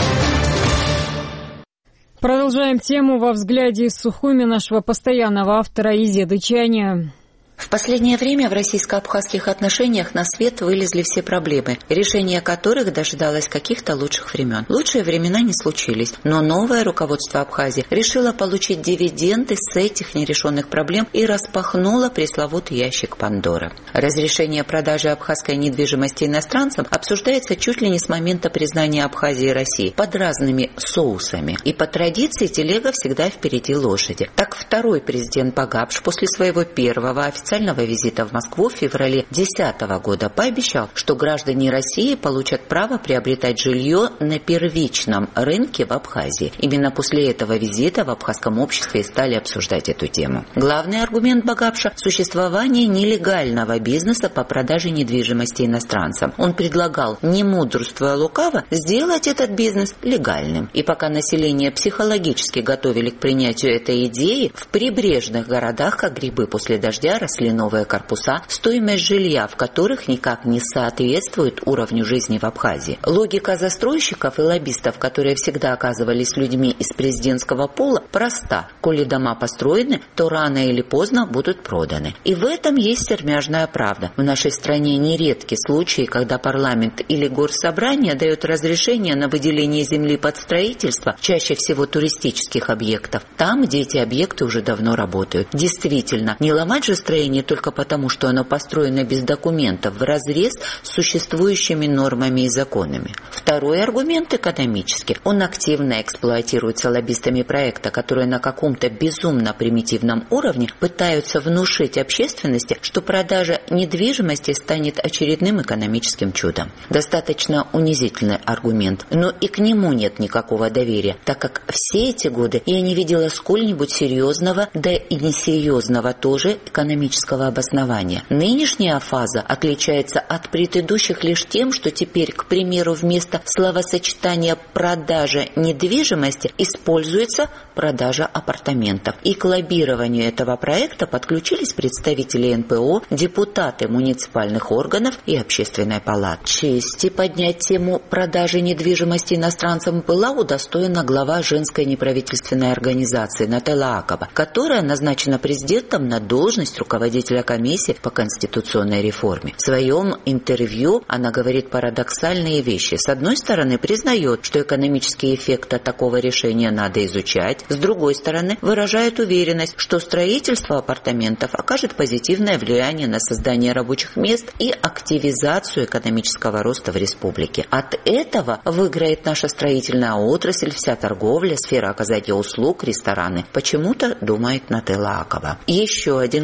Продолжаем тему во взгляде из Сухуми нашего постоянного автора Изеды Чаня. В последнее время в российско-абхазских отношениях на свет вылезли все проблемы, решение которых дожидалось каких-то лучших времен. Лучшие времена не случились, но новое руководство Абхазии решило получить дивиденды с этих нерешенных проблем и распахнуло пресловутый ящик Пандоры. Разрешение продажи абхазской недвижимости иностранцам обсуждается чуть ли не с момента признания Абхазии России под разными соусами. И по традиции телега всегда впереди лошади. Так второй президент Багапш после своего первого официального визита в Москву в феврале 2010 года пообещал, что граждане России получат право приобретать жилье на первичном рынке в Абхазии. Именно после этого визита в абхазском обществе и стали обсуждать эту тему. Главный аргумент Багапша – существование нелегального бизнеса по продаже недвижимости иностранцам. Он предлагал, не мудрствуя лукаво, сделать этот бизнес легальным. И пока население психологически готовили к принятию этой идеи, в прибрежных городах, как грибы после дождя, росли новые корпуса, стоимость жилья в которых никак не соответствует уровню жизни в Абхазии. Логика застройщиков и лоббистов, которые всегда оказывались людьми из президентского пола, проста. Коли дома построены, то рано или поздно будут проданы. И в этом есть сермяжная правда. В нашей стране нередки случаи, когда парламент или горсобрание дает разрешение на выделение земли под строительство, чаще всего туристических объектов, там, где эти объекты уже давно работают. Действительно, не ломать же строение только потому, что оно построено без документов, вразрез с существующими нормами и законами. Второй аргумент экономический. Он активно эксплуатируется лоббистами проекта, которые на каком-то безумно примитивном уровне пытаются внушить общественности, что продажа недвижимости станет очередным экономическим чудом. Достаточно унизительный аргумент, но и к нему нет никакого доверия, так как все эти годы я не видела сколь-нибудь серьезного, да и несерьезного тоже экономического обоснования. Нынешняя фаза отличается от предыдущих лишь тем, что теперь, к примеру, вместо словосочетания «продажа недвижимости» используется «продажа апартаментов». И к лоббированию этого проекта подключились представители НПО, депутаты муниципальных органов и общественной палаты. Чести поднять тему продажи недвижимости иностранцам была удостоена глава женской неправительственной организации Нателла Акова, которая назначена президентом на должность руководителя комиссии по конституционной реформе. В своем интервью она говорит парадоксальные вещи. С одной стороны, признает, что экономические эффекты такого решения надо изучать. С другой стороны, выражает уверенность, что строительство апартаментов окажет позитивное влияние на создание рабочих мест и активизацию экономического роста в республике. От этого выиграет наша строительная отрасль, вся торговля, сфера оказания услуг, рестораны. Почему-то думает Нателла Акова. Еще один лоббист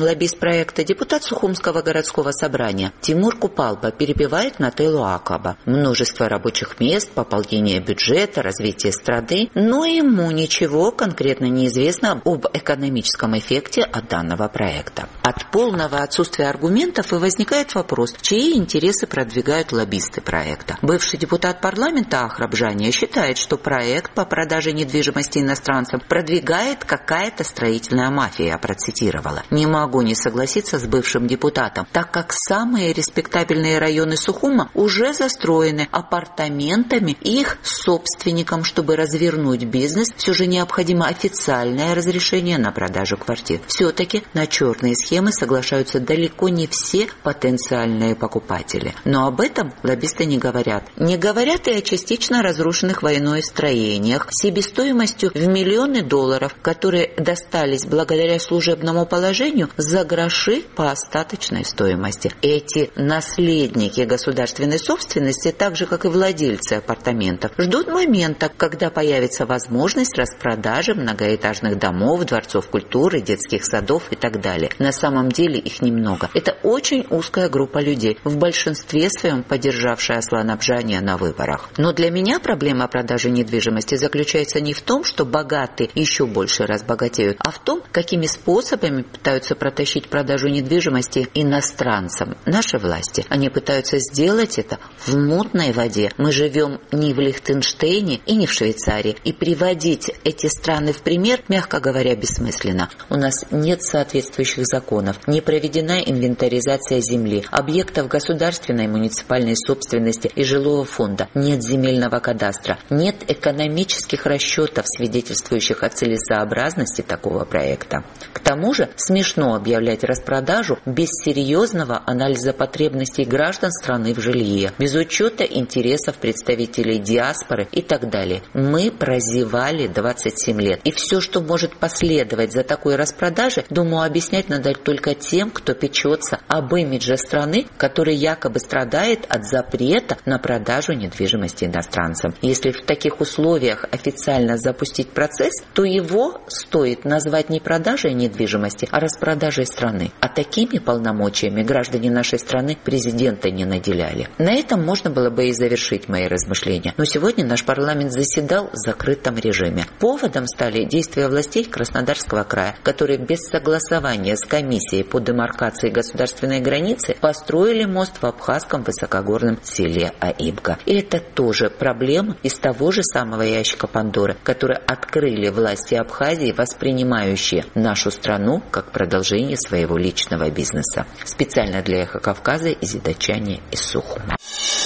проекта депутат Сухумского городского собрания Тимур Купалба перебивает Нателлу Акаба. Множество рабочих мест, пополнение бюджета, развитие страны, но ему ничего конкретно не известно об экономическом эффекте от данного проекта. От полного отсутствия аргументов и возникает вопрос, чьи интересы продвигают лоббисты проекта. Бывший депутат парламента Ахраб Жания считает, что проект по продаже недвижимости иностранцам продвигает какая-то строительная мафия, я процитировала. Не могу не согласиться с бывшим депутатом, так как самые респектабельные районы Сухума уже застроены апартаментами их собственникам. Чтобы развернуть бизнес, все же необходимо официальное разрешение на продажу квартир. Все-таки на черные схемы соглашаются далеко не все потенциальные покупатели. Но об этом лоббисты не говорят. Не говорят и о частично разрушенных войной строениях себестоимостью в миллионы долларов, которые достались благодаря служебному положению за гроши по остаточной стоимости. Эти наследники государственной собственности, так же как и владельцы апартаментов, ждут момента, когда появится возможность распродажи многоэтажных домов, дворцов культуры, детских садов и так далее. На самом деле их немного. Это очень узкая группа людей, в большинстве своем поддержавшая Аслана Бжания на выборах. Но для меня проблема продажи недвижимости заключается не в том, что богатые еще больше разбогатеют, а в том, какими способами пытаются протащить продажу недвижимости иностранцам наши власти. Они пытаются сделать это в мутной воде. Мы живем не в Лихтенштейне и не в Швейцарии. И приводить эти страны в пример, мягко говоря, бессмысленно. У нас нет соответствующих законов, не проведена инвентаризация земли, объектов государственной и муниципальной собственности и жилого фонда, нет земельного кадастра, нет экономических расчетов, свидетельствующих о целесообразности такого проекта. К тому же смешно объявлять распродажу без серьезного анализа потребностей граждан страны в жилье, без учета интересов представителей диаспоры и так далее. Мы прозевали 27 лет. И все, что может последовать за такой распродажей, думаю, объяснять надо только тем, кто печется об имидже страны, который якобы страдает от запрета на продажу недвижимости иностранцам. Если в таких условиях официально запустить процесс, то его стоит назвать не продажей недвижимости, а распродажей страны. А такими полномочиями граждане нашей страны президента не наделяли. На этом можно было бы и завершить мои размышления. Но сегодня наш парламент заседал в закрытом режиме. Поводом стали действия властей Краснодарского края, которые без согласования с комиссией по демаркации государственной границы построили мост в абхазском высокогорном селе Аимка. И это тоже проблема из того же самого ящика Пандоры, который открыли власти Абхазии, воспринимающие нашу страну как продолжение своего личного бизнеса. Специально для Эхо Кавказа Изида Чани из Сухума.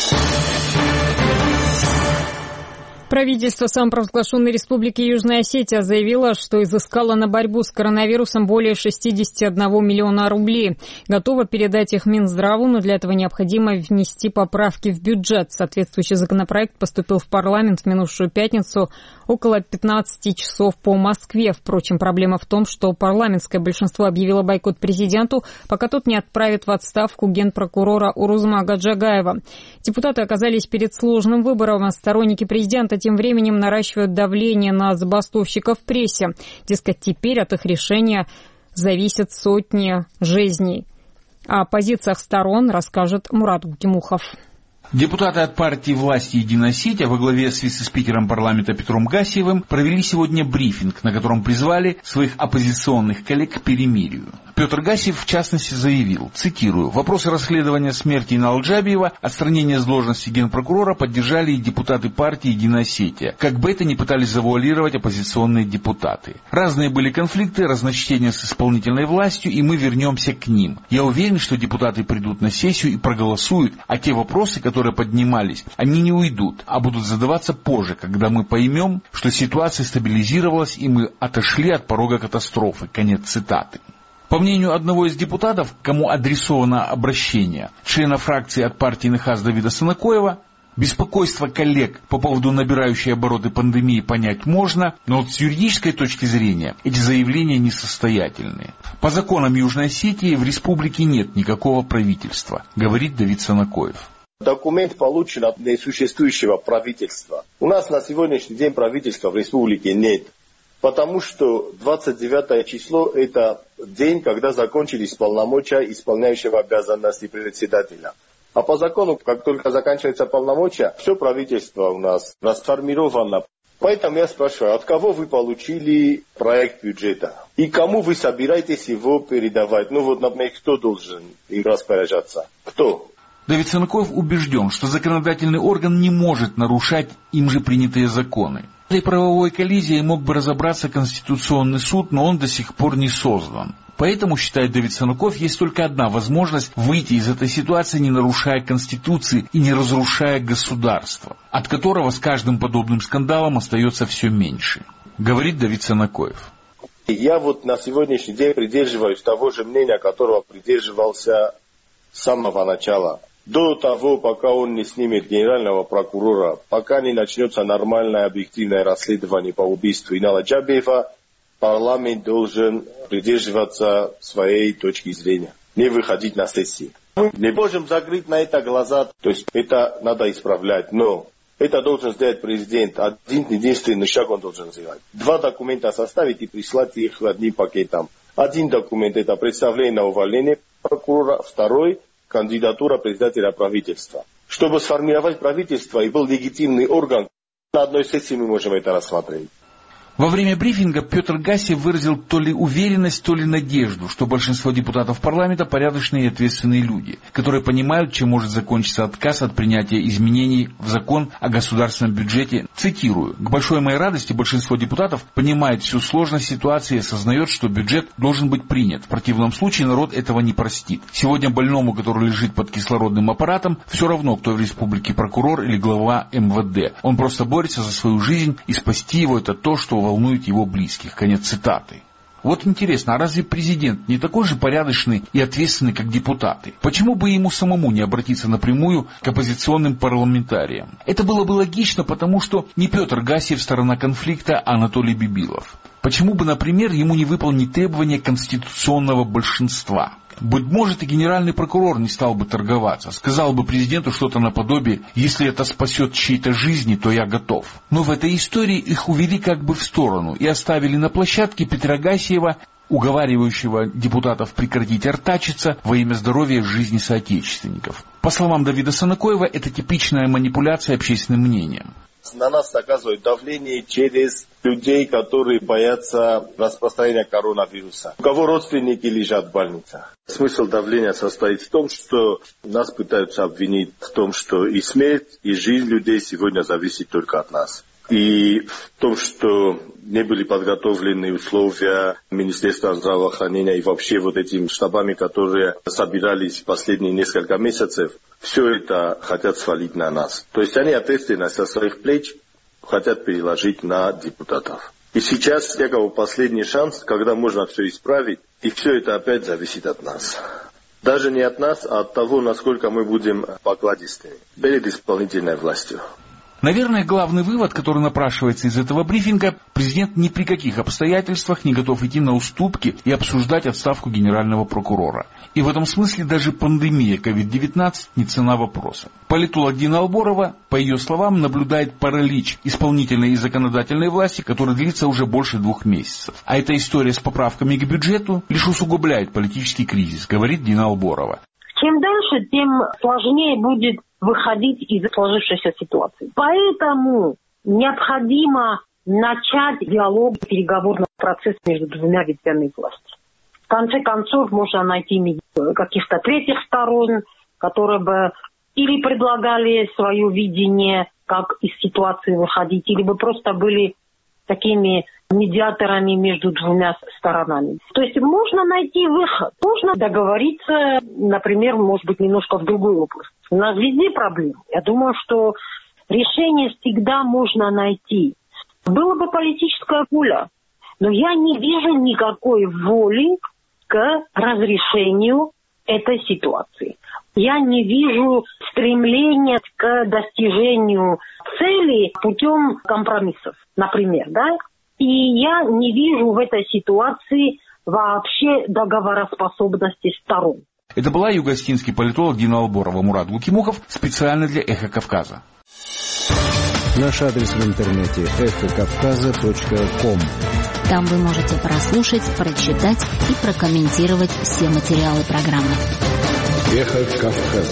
Правительство самопровозглашенной Республики Южная Осетия заявило, что изыскало на борьбу с коронавирусом более 61 миллиона рублей. Готово передать их Минздраву, но для этого необходимо внести поправки в бюджет. Соответствующий законопроект поступил в парламент в минувшую пятницу около 15 часов по Москве. Впрочем, проблема в том, что парламентское большинство объявило бойкот президенту, пока тот не отправит в отставку генпрокурора Урузма Гаджагаева. Депутаты оказались перед сложным выбором, а сторонники президента тем временем наращивают давление на забастовщиков в прессе. Дескать, теперь от их решения зависят сотни жизней. О позициях сторон расскажет Мурат Гутимухов. Депутаты от партии власти «Единая Осетия» во главе с вице-спикером парламента Петром Гасиевым провели сегодня брифинг, на котором призвали своих оппозиционных коллег к перемирию. Петр Гасиев, в частности, заявил, цитирую, «Вопросы расследования смерти Инала Джабиева, отстранения с должности генпрокурора поддержали и депутаты партии «Единая Осетия», как бы это ни пытались завуалировать оппозиционные депутаты. Разные были конфликты, разночтения с исполнительной властью, и мы вернемся к ним. Я уверен, что депутаты придут на сессию и проголосуют, а те вопросы, которые поднимались, они не уйдут, а будут задаваться позже, когда мы поймем, что ситуация стабилизировалась и мы отошли от порога катастрофы». Конец цитаты. По мнению одного из депутатов, кому адресовано обращение, члена фракции от партии НХАС Давида Санакоева, беспокойство коллег по поводу набирающей обороты пандемии понять можно, но вот с юридической точки зрения эти заявления несостоятельные. По законам Южной Осетии в республике нет никакого правительства, говорит Давид Санакоев. Документ получен от несуществующего правительства. У нас на сегодняшний день правительства в республике нет. Потому что 29 число это день, когда закончились полномочия исполняющего обязанности председателя. А по закону, как только заканчивается полномочия, все правительство у нас расформировано. Поэтому я спрашиваю, от кого вы получили проект бюджета? И кому вы собираетесь его передавать? Например, кто должен им распоряжаться? Кто? Давид Санакоев убежден, что законодательный орган не может нарушать им же принятые законы. В этой правовой коллизии мог бы разобраться Конституционный суд, но он до сих пор не создан. Поэтому, считает Давид Санакоев, есть только одна возможность выйти из этой ситуации, не нарушая Конституции и не разрушая государство, от которого с каждым подобным скандалом остается все меньше, говорит Давид Санакоев. Я на сегодняшний день придерживаюсь того же мнения, которого придерживался с самого начала. До того, пока он не снимет генерального прокурора, пока не начнется нормальное объективное расследование по убийству Инала Джабиева, парламент должен придерживаться своей точки зрения, не выходить на сессии. Мы не можем закрыть на это глаза, то есть это надо исправлять, но это должен сделать президент. Один единственный шаг он должен сделать. 2 документа составить и прислать их одним пакетом. Один документ — это представление на увольнение прокурора, второй — кандидатура председателя правительства. Чтобы сформировать правительство и был легитимный орган, на одной сессии мы можем это рассмотреть. Во время брифинга Петр Гассиев выразил то ли уверенность, то ли надежду, что большинство депутатов парламента порядочные и ответственные люди, которые понимают, чем может закончиться отказ от принятия изменений в закон о государственном бюджете. Цитирую: «К большой моей радости большинство депутатов понимает всю сложность ситуации и осознает, что бюджет должен быть принят. В противном случае народ этого не простит. Сегодня больному, который лежит под кислородным аппаратом, все равно, кто в республике прокурор или глава МВД. Он просто борется за свою жизнь, и спасти его — это то, что волнует его близких». Конец цитаты. Вот интересно, а разве президент не такой же порядочный и ответственный, как депутаты? Почему бы ему самому не обратиться напрямую к оппозиционным парламентариям? Это было бы логично, потому что не Петр Гассиев сторона конфликта, а Анатолий Бибилов. Почему бы, например, ему не выполнить требования конституционного большинства? Быть может, и генеральный прокурор не стал бы торговаться, сказал бы президенту что-то наподобие: «Если это спасет чьи-то жизни, то я готов». Но в этой истории их увели как бы в сторону и оставили на площадке Петра Гассиева, уговаривающего депутатов прекратить артачиться во имя здоровья и жизни соотечественников. По словам Давида Санакоева, это типичная манипуляция общественным мнением. На нас оказывают давление через людей, которые боятся распространения коронавируса. У кого родственники лежат в больницах. Смысл давления состоит в том, что нас пытаются обвинить в том, что и смерть, и жизнь людей сегодня зависит только от нас. И в том, что не были подготовлены условия Министерства здравоохранения и вообще этими штабами, которые собирались последние несколько месяцев, все это хотят свалить на нас. То есть они ответственность со своих плеч хотят переложить на депутатов. И сейчас последний шанс, когда можно все исправить, и все это опять зависит от нас. Даже не от нас, а от того, насколько мы будем покладистыми перед исполнительной властью. Наверное, главный вывод, который напрашивается из этого брифинга: президент ни при каких обстоятельствах не готов идти на уступки и обсуждать отставку генерального прокурора. И в этом смысле даже пандемия COVID-19 не цена вопроса. Политолог Дина Алборова, по ее словам, наблюдает паралич исполнительной и законодательной власти, который длится уже больше 2 месяцев. А эта история с поправками к бюджету лишь усугубляет политический кризис, говорит Дина Алборова. Чем дальше, тем сложнее будет выходить из сложившейся ситуации. Поэтому необходимо начать диалог, переговорный процесс между 2 ветвями власти. В конце концов, можно найти каких-то третьих сторон, которые бы или предлагали свое видение, как из ситуации выходить, или бы просто были такими медиаторами между 2 сторонами. То есть можно найти выход, можно договориться, например, может быть, немножко в другой области. У нас везде проблемы. Я думаю, что решение всегда можно найти. Была бы политическая воля, но я не вижу никакой воли к разрешению этой ситуации. Я не вижу стремления к достижению цели путем компромиссов, например, да? И я не вижу в этой ситуации вообще договороспособности сторон. Это была югостинский политолог Дина Алборова. Мурат Гукимухов специально для «Эхо Кавказа». Наш адрес в интернете — эхокавказа.ком. Там вы можете прослушать, прочитать и прокомментировать все материалы программы. Эхо Кавказа.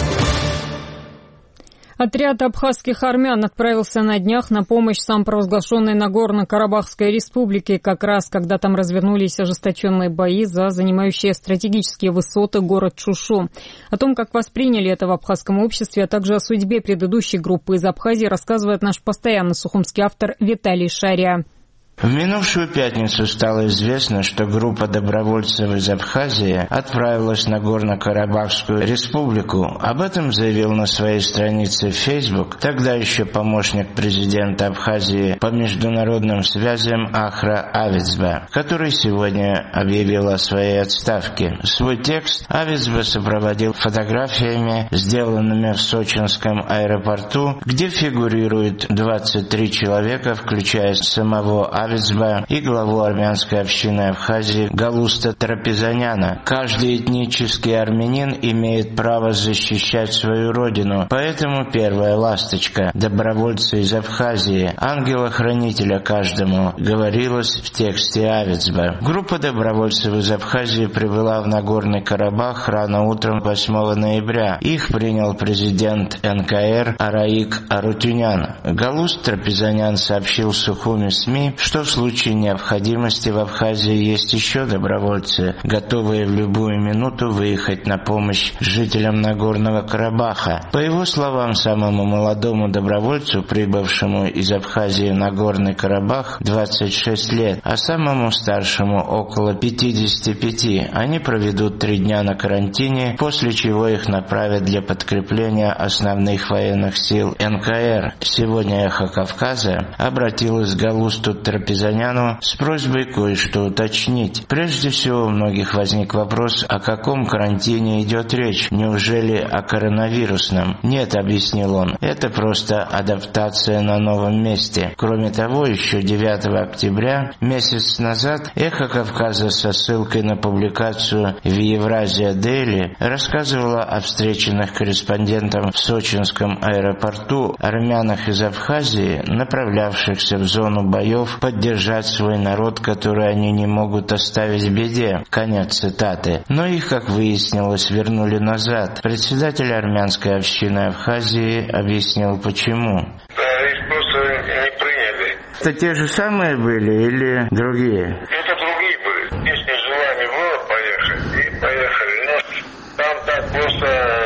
Отряд абхазских армян отправился на днях на помощь самопровозглашенной Нагорно-Карабахской республике, как раз когда там развернулись ожесточенные бои за занимающие стратегические высоты город Шушу. О том, как восприняли это в абхазском обществе, а также о судьбе предыдущей группы из Абхазии, рассказывает наш постоянный сухумский автор Виталий Шария. В минувшую пятницу стало известно, что группа добровольцев из Абхазии отправилась на Нагорно-Карабахскую республику. Об этом заявил на своей странице в Facebook тогда еще помощник президента Абхазии по международным связям Ахра Авицба, который сегодня объявил о своей отставке. Свой текст Авицба сопроводил фотографиями, сделанными в сочинском аэропорту, где фигурирует 23 человека, включая самого Авицба и главу армянской общины Абхазии Галуста Трапезаняна. Каждый этнический армянин имеет право защищать свою родину, поэтому первая ласточка, добровольцы из Абхазии, ангела-хранителя каждому, говорилось в тексте Авицба. Группа добровольцев из Абхазии прибыла в Нагорный Карабах рано утром 8 ноября. Их принял президент НКР Араик Арутюнян. Галуст Трапезанян сообщил Сухуми СМИ, что в случае необходимости в Абхазии есть еще добровольцы, готовые в любую минуту выехать на помощь жителям Нагорного Карабаха. По его словам, самому молодому добровольцу, прибывшему из Абхазии в Нагорный Карабах, 26 лет, а самому старшему около 55. Они проведут 3 дня на карантине, после чего их направят для подкрепления основных военных сил НКР. Сегодня «Эхо Кавказа» обратилась к Галусту Трапезаняну с просьбой кое-что уточнить. Прежде всего, у многих возник вопрос, о каком карантине идет речь. Неужели о коронавирусном? Нет, объяснил он, это просто адаптация на новом месте. Кроме того, еще 9 октября, месяц назад, «Эхо Кавказа» со ссылкой на публикацию в Евразия Дейли рассказывала о встреченных корреспондентам в сочинском аэропорту армянах из Абхазии, направлявшихся в зону боев поддержать свой народ, который они не могут оставить в беде. Конец цитаты. Но их, как выяснилось, вернули назад. Председатель армянской общины Абхазии объяснил, почему. Да, их просто не приняли. Это те же самые были или другие? Это другие были. Если желание было поехать, и поехали. Но там так просто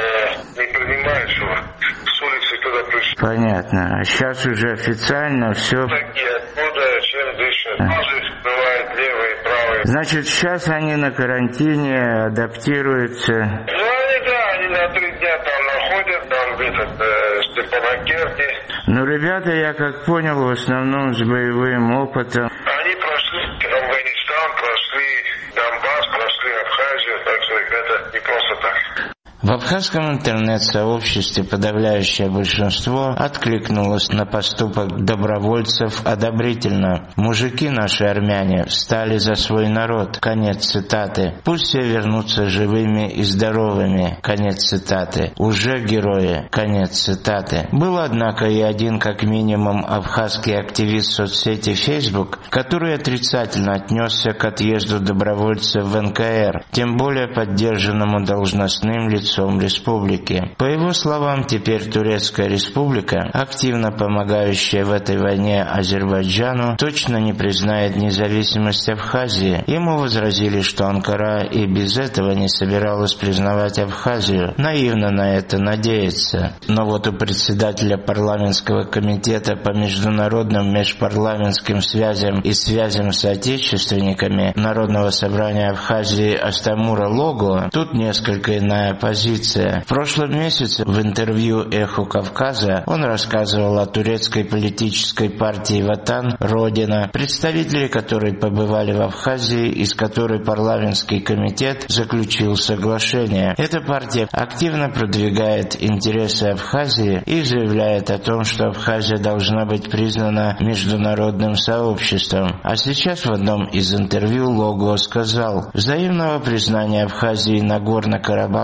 не принимают, что с улицы туда пришли. Понятно. А сейчас уже официально все... Такие откуда, чем дышат. Ножи скрывают левые и правые. Значит, сейчас они на карантине адаптируются. Ну, они на 3 дня там находят, там где-то Степанакерти. Ну, ребята, я как понял, в основном с боевым опытом. Они прошли Афганистан, прошли Донбасс, прошли Абхазию, так что ребята не просто так. В абхазском интернет-сообществе подавляющее большинство откликнулось на поступок добровольцев одобрительно. «Мужики наши армяне встали за свой народ». Конец цитаты. «Пусть все вернутся живыми и здоровыми». Конец цитаты. «Уже герои». Конец цитаты. Был, однако, и один, как минимум, абхазский активист соцсети Facebook, который отрицательно отнесся к отъезду добровольцев в НКР, тем более поддержанному должностным лицом республики. По его словам, теперь Турецкая республика, активно помогающая в этой войне Азербайджану, точно не признает независимость Абхазии. Ему возразили, что Анкара и без этого не собиралась признавать Абхазию. Наивно на это надеяться. Но вот у председателя парламентского комитета по международным межпарламентским связям и связям с соотечественниками Народного собрания Абхазии Астамура Лого тут несколько иная позиция. В прошлом месяце в интервью «Эхо Кавказа» он рассказывал о турецкой политической партии «Ватан» «Родина», представители которой побывали в Абхазии и с которой парламентский комитет заключил соглашение. Эта партия активно продвигает интересы Абхазии и заявляет о том, что Абхазия должна быть признана международным сообществом. А сейчас в одном из интервью Лого сказал: «Взаимного признания Абхазии и Нагорно-Карабахской республики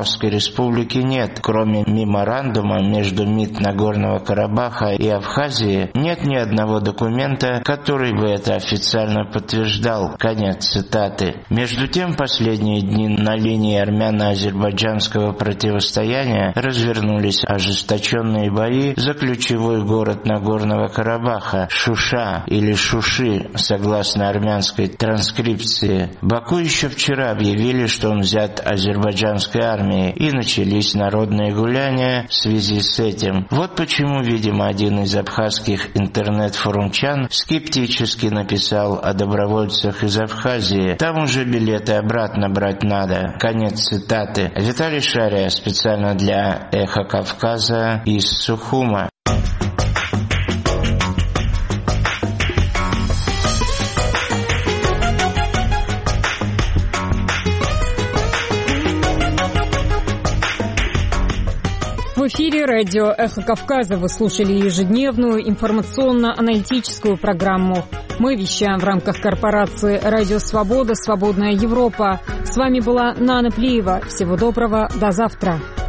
республики нет. Кроме меморандума между МИД Нагорного Карабаха и Абхазии, нет ни одного документа, который бы это официально подтверждал. Конец цитаты. Между тем, последние дни на линии армяно-азербайджанского противостояния развернулись ожесточенные бои за ключевой город Нагорного Карабаха – Шуша или Шуши, согласно армянской транскрипции. Баку еще вчера объявили, что он взят азербайджанской армией, и начались народные гуляния в связи с этим. Вот почему, видимо, один из абхазских интернет-форумчан скептически написал о добровольцах из Абхазии. Там уже билеты обратно брать надо. Конец цитаты. Виталий Шария специально для «Эхо Кавказа» из Сухума. В эфире радио «Эхо Кавказа» вы слушали ежедневную информационно-аналитическую программу. Мы вещаем в рамках корпорации «Радио Свобода. Свободная Европа». С вами была Нана Плиева. Всего доброго. До завтра.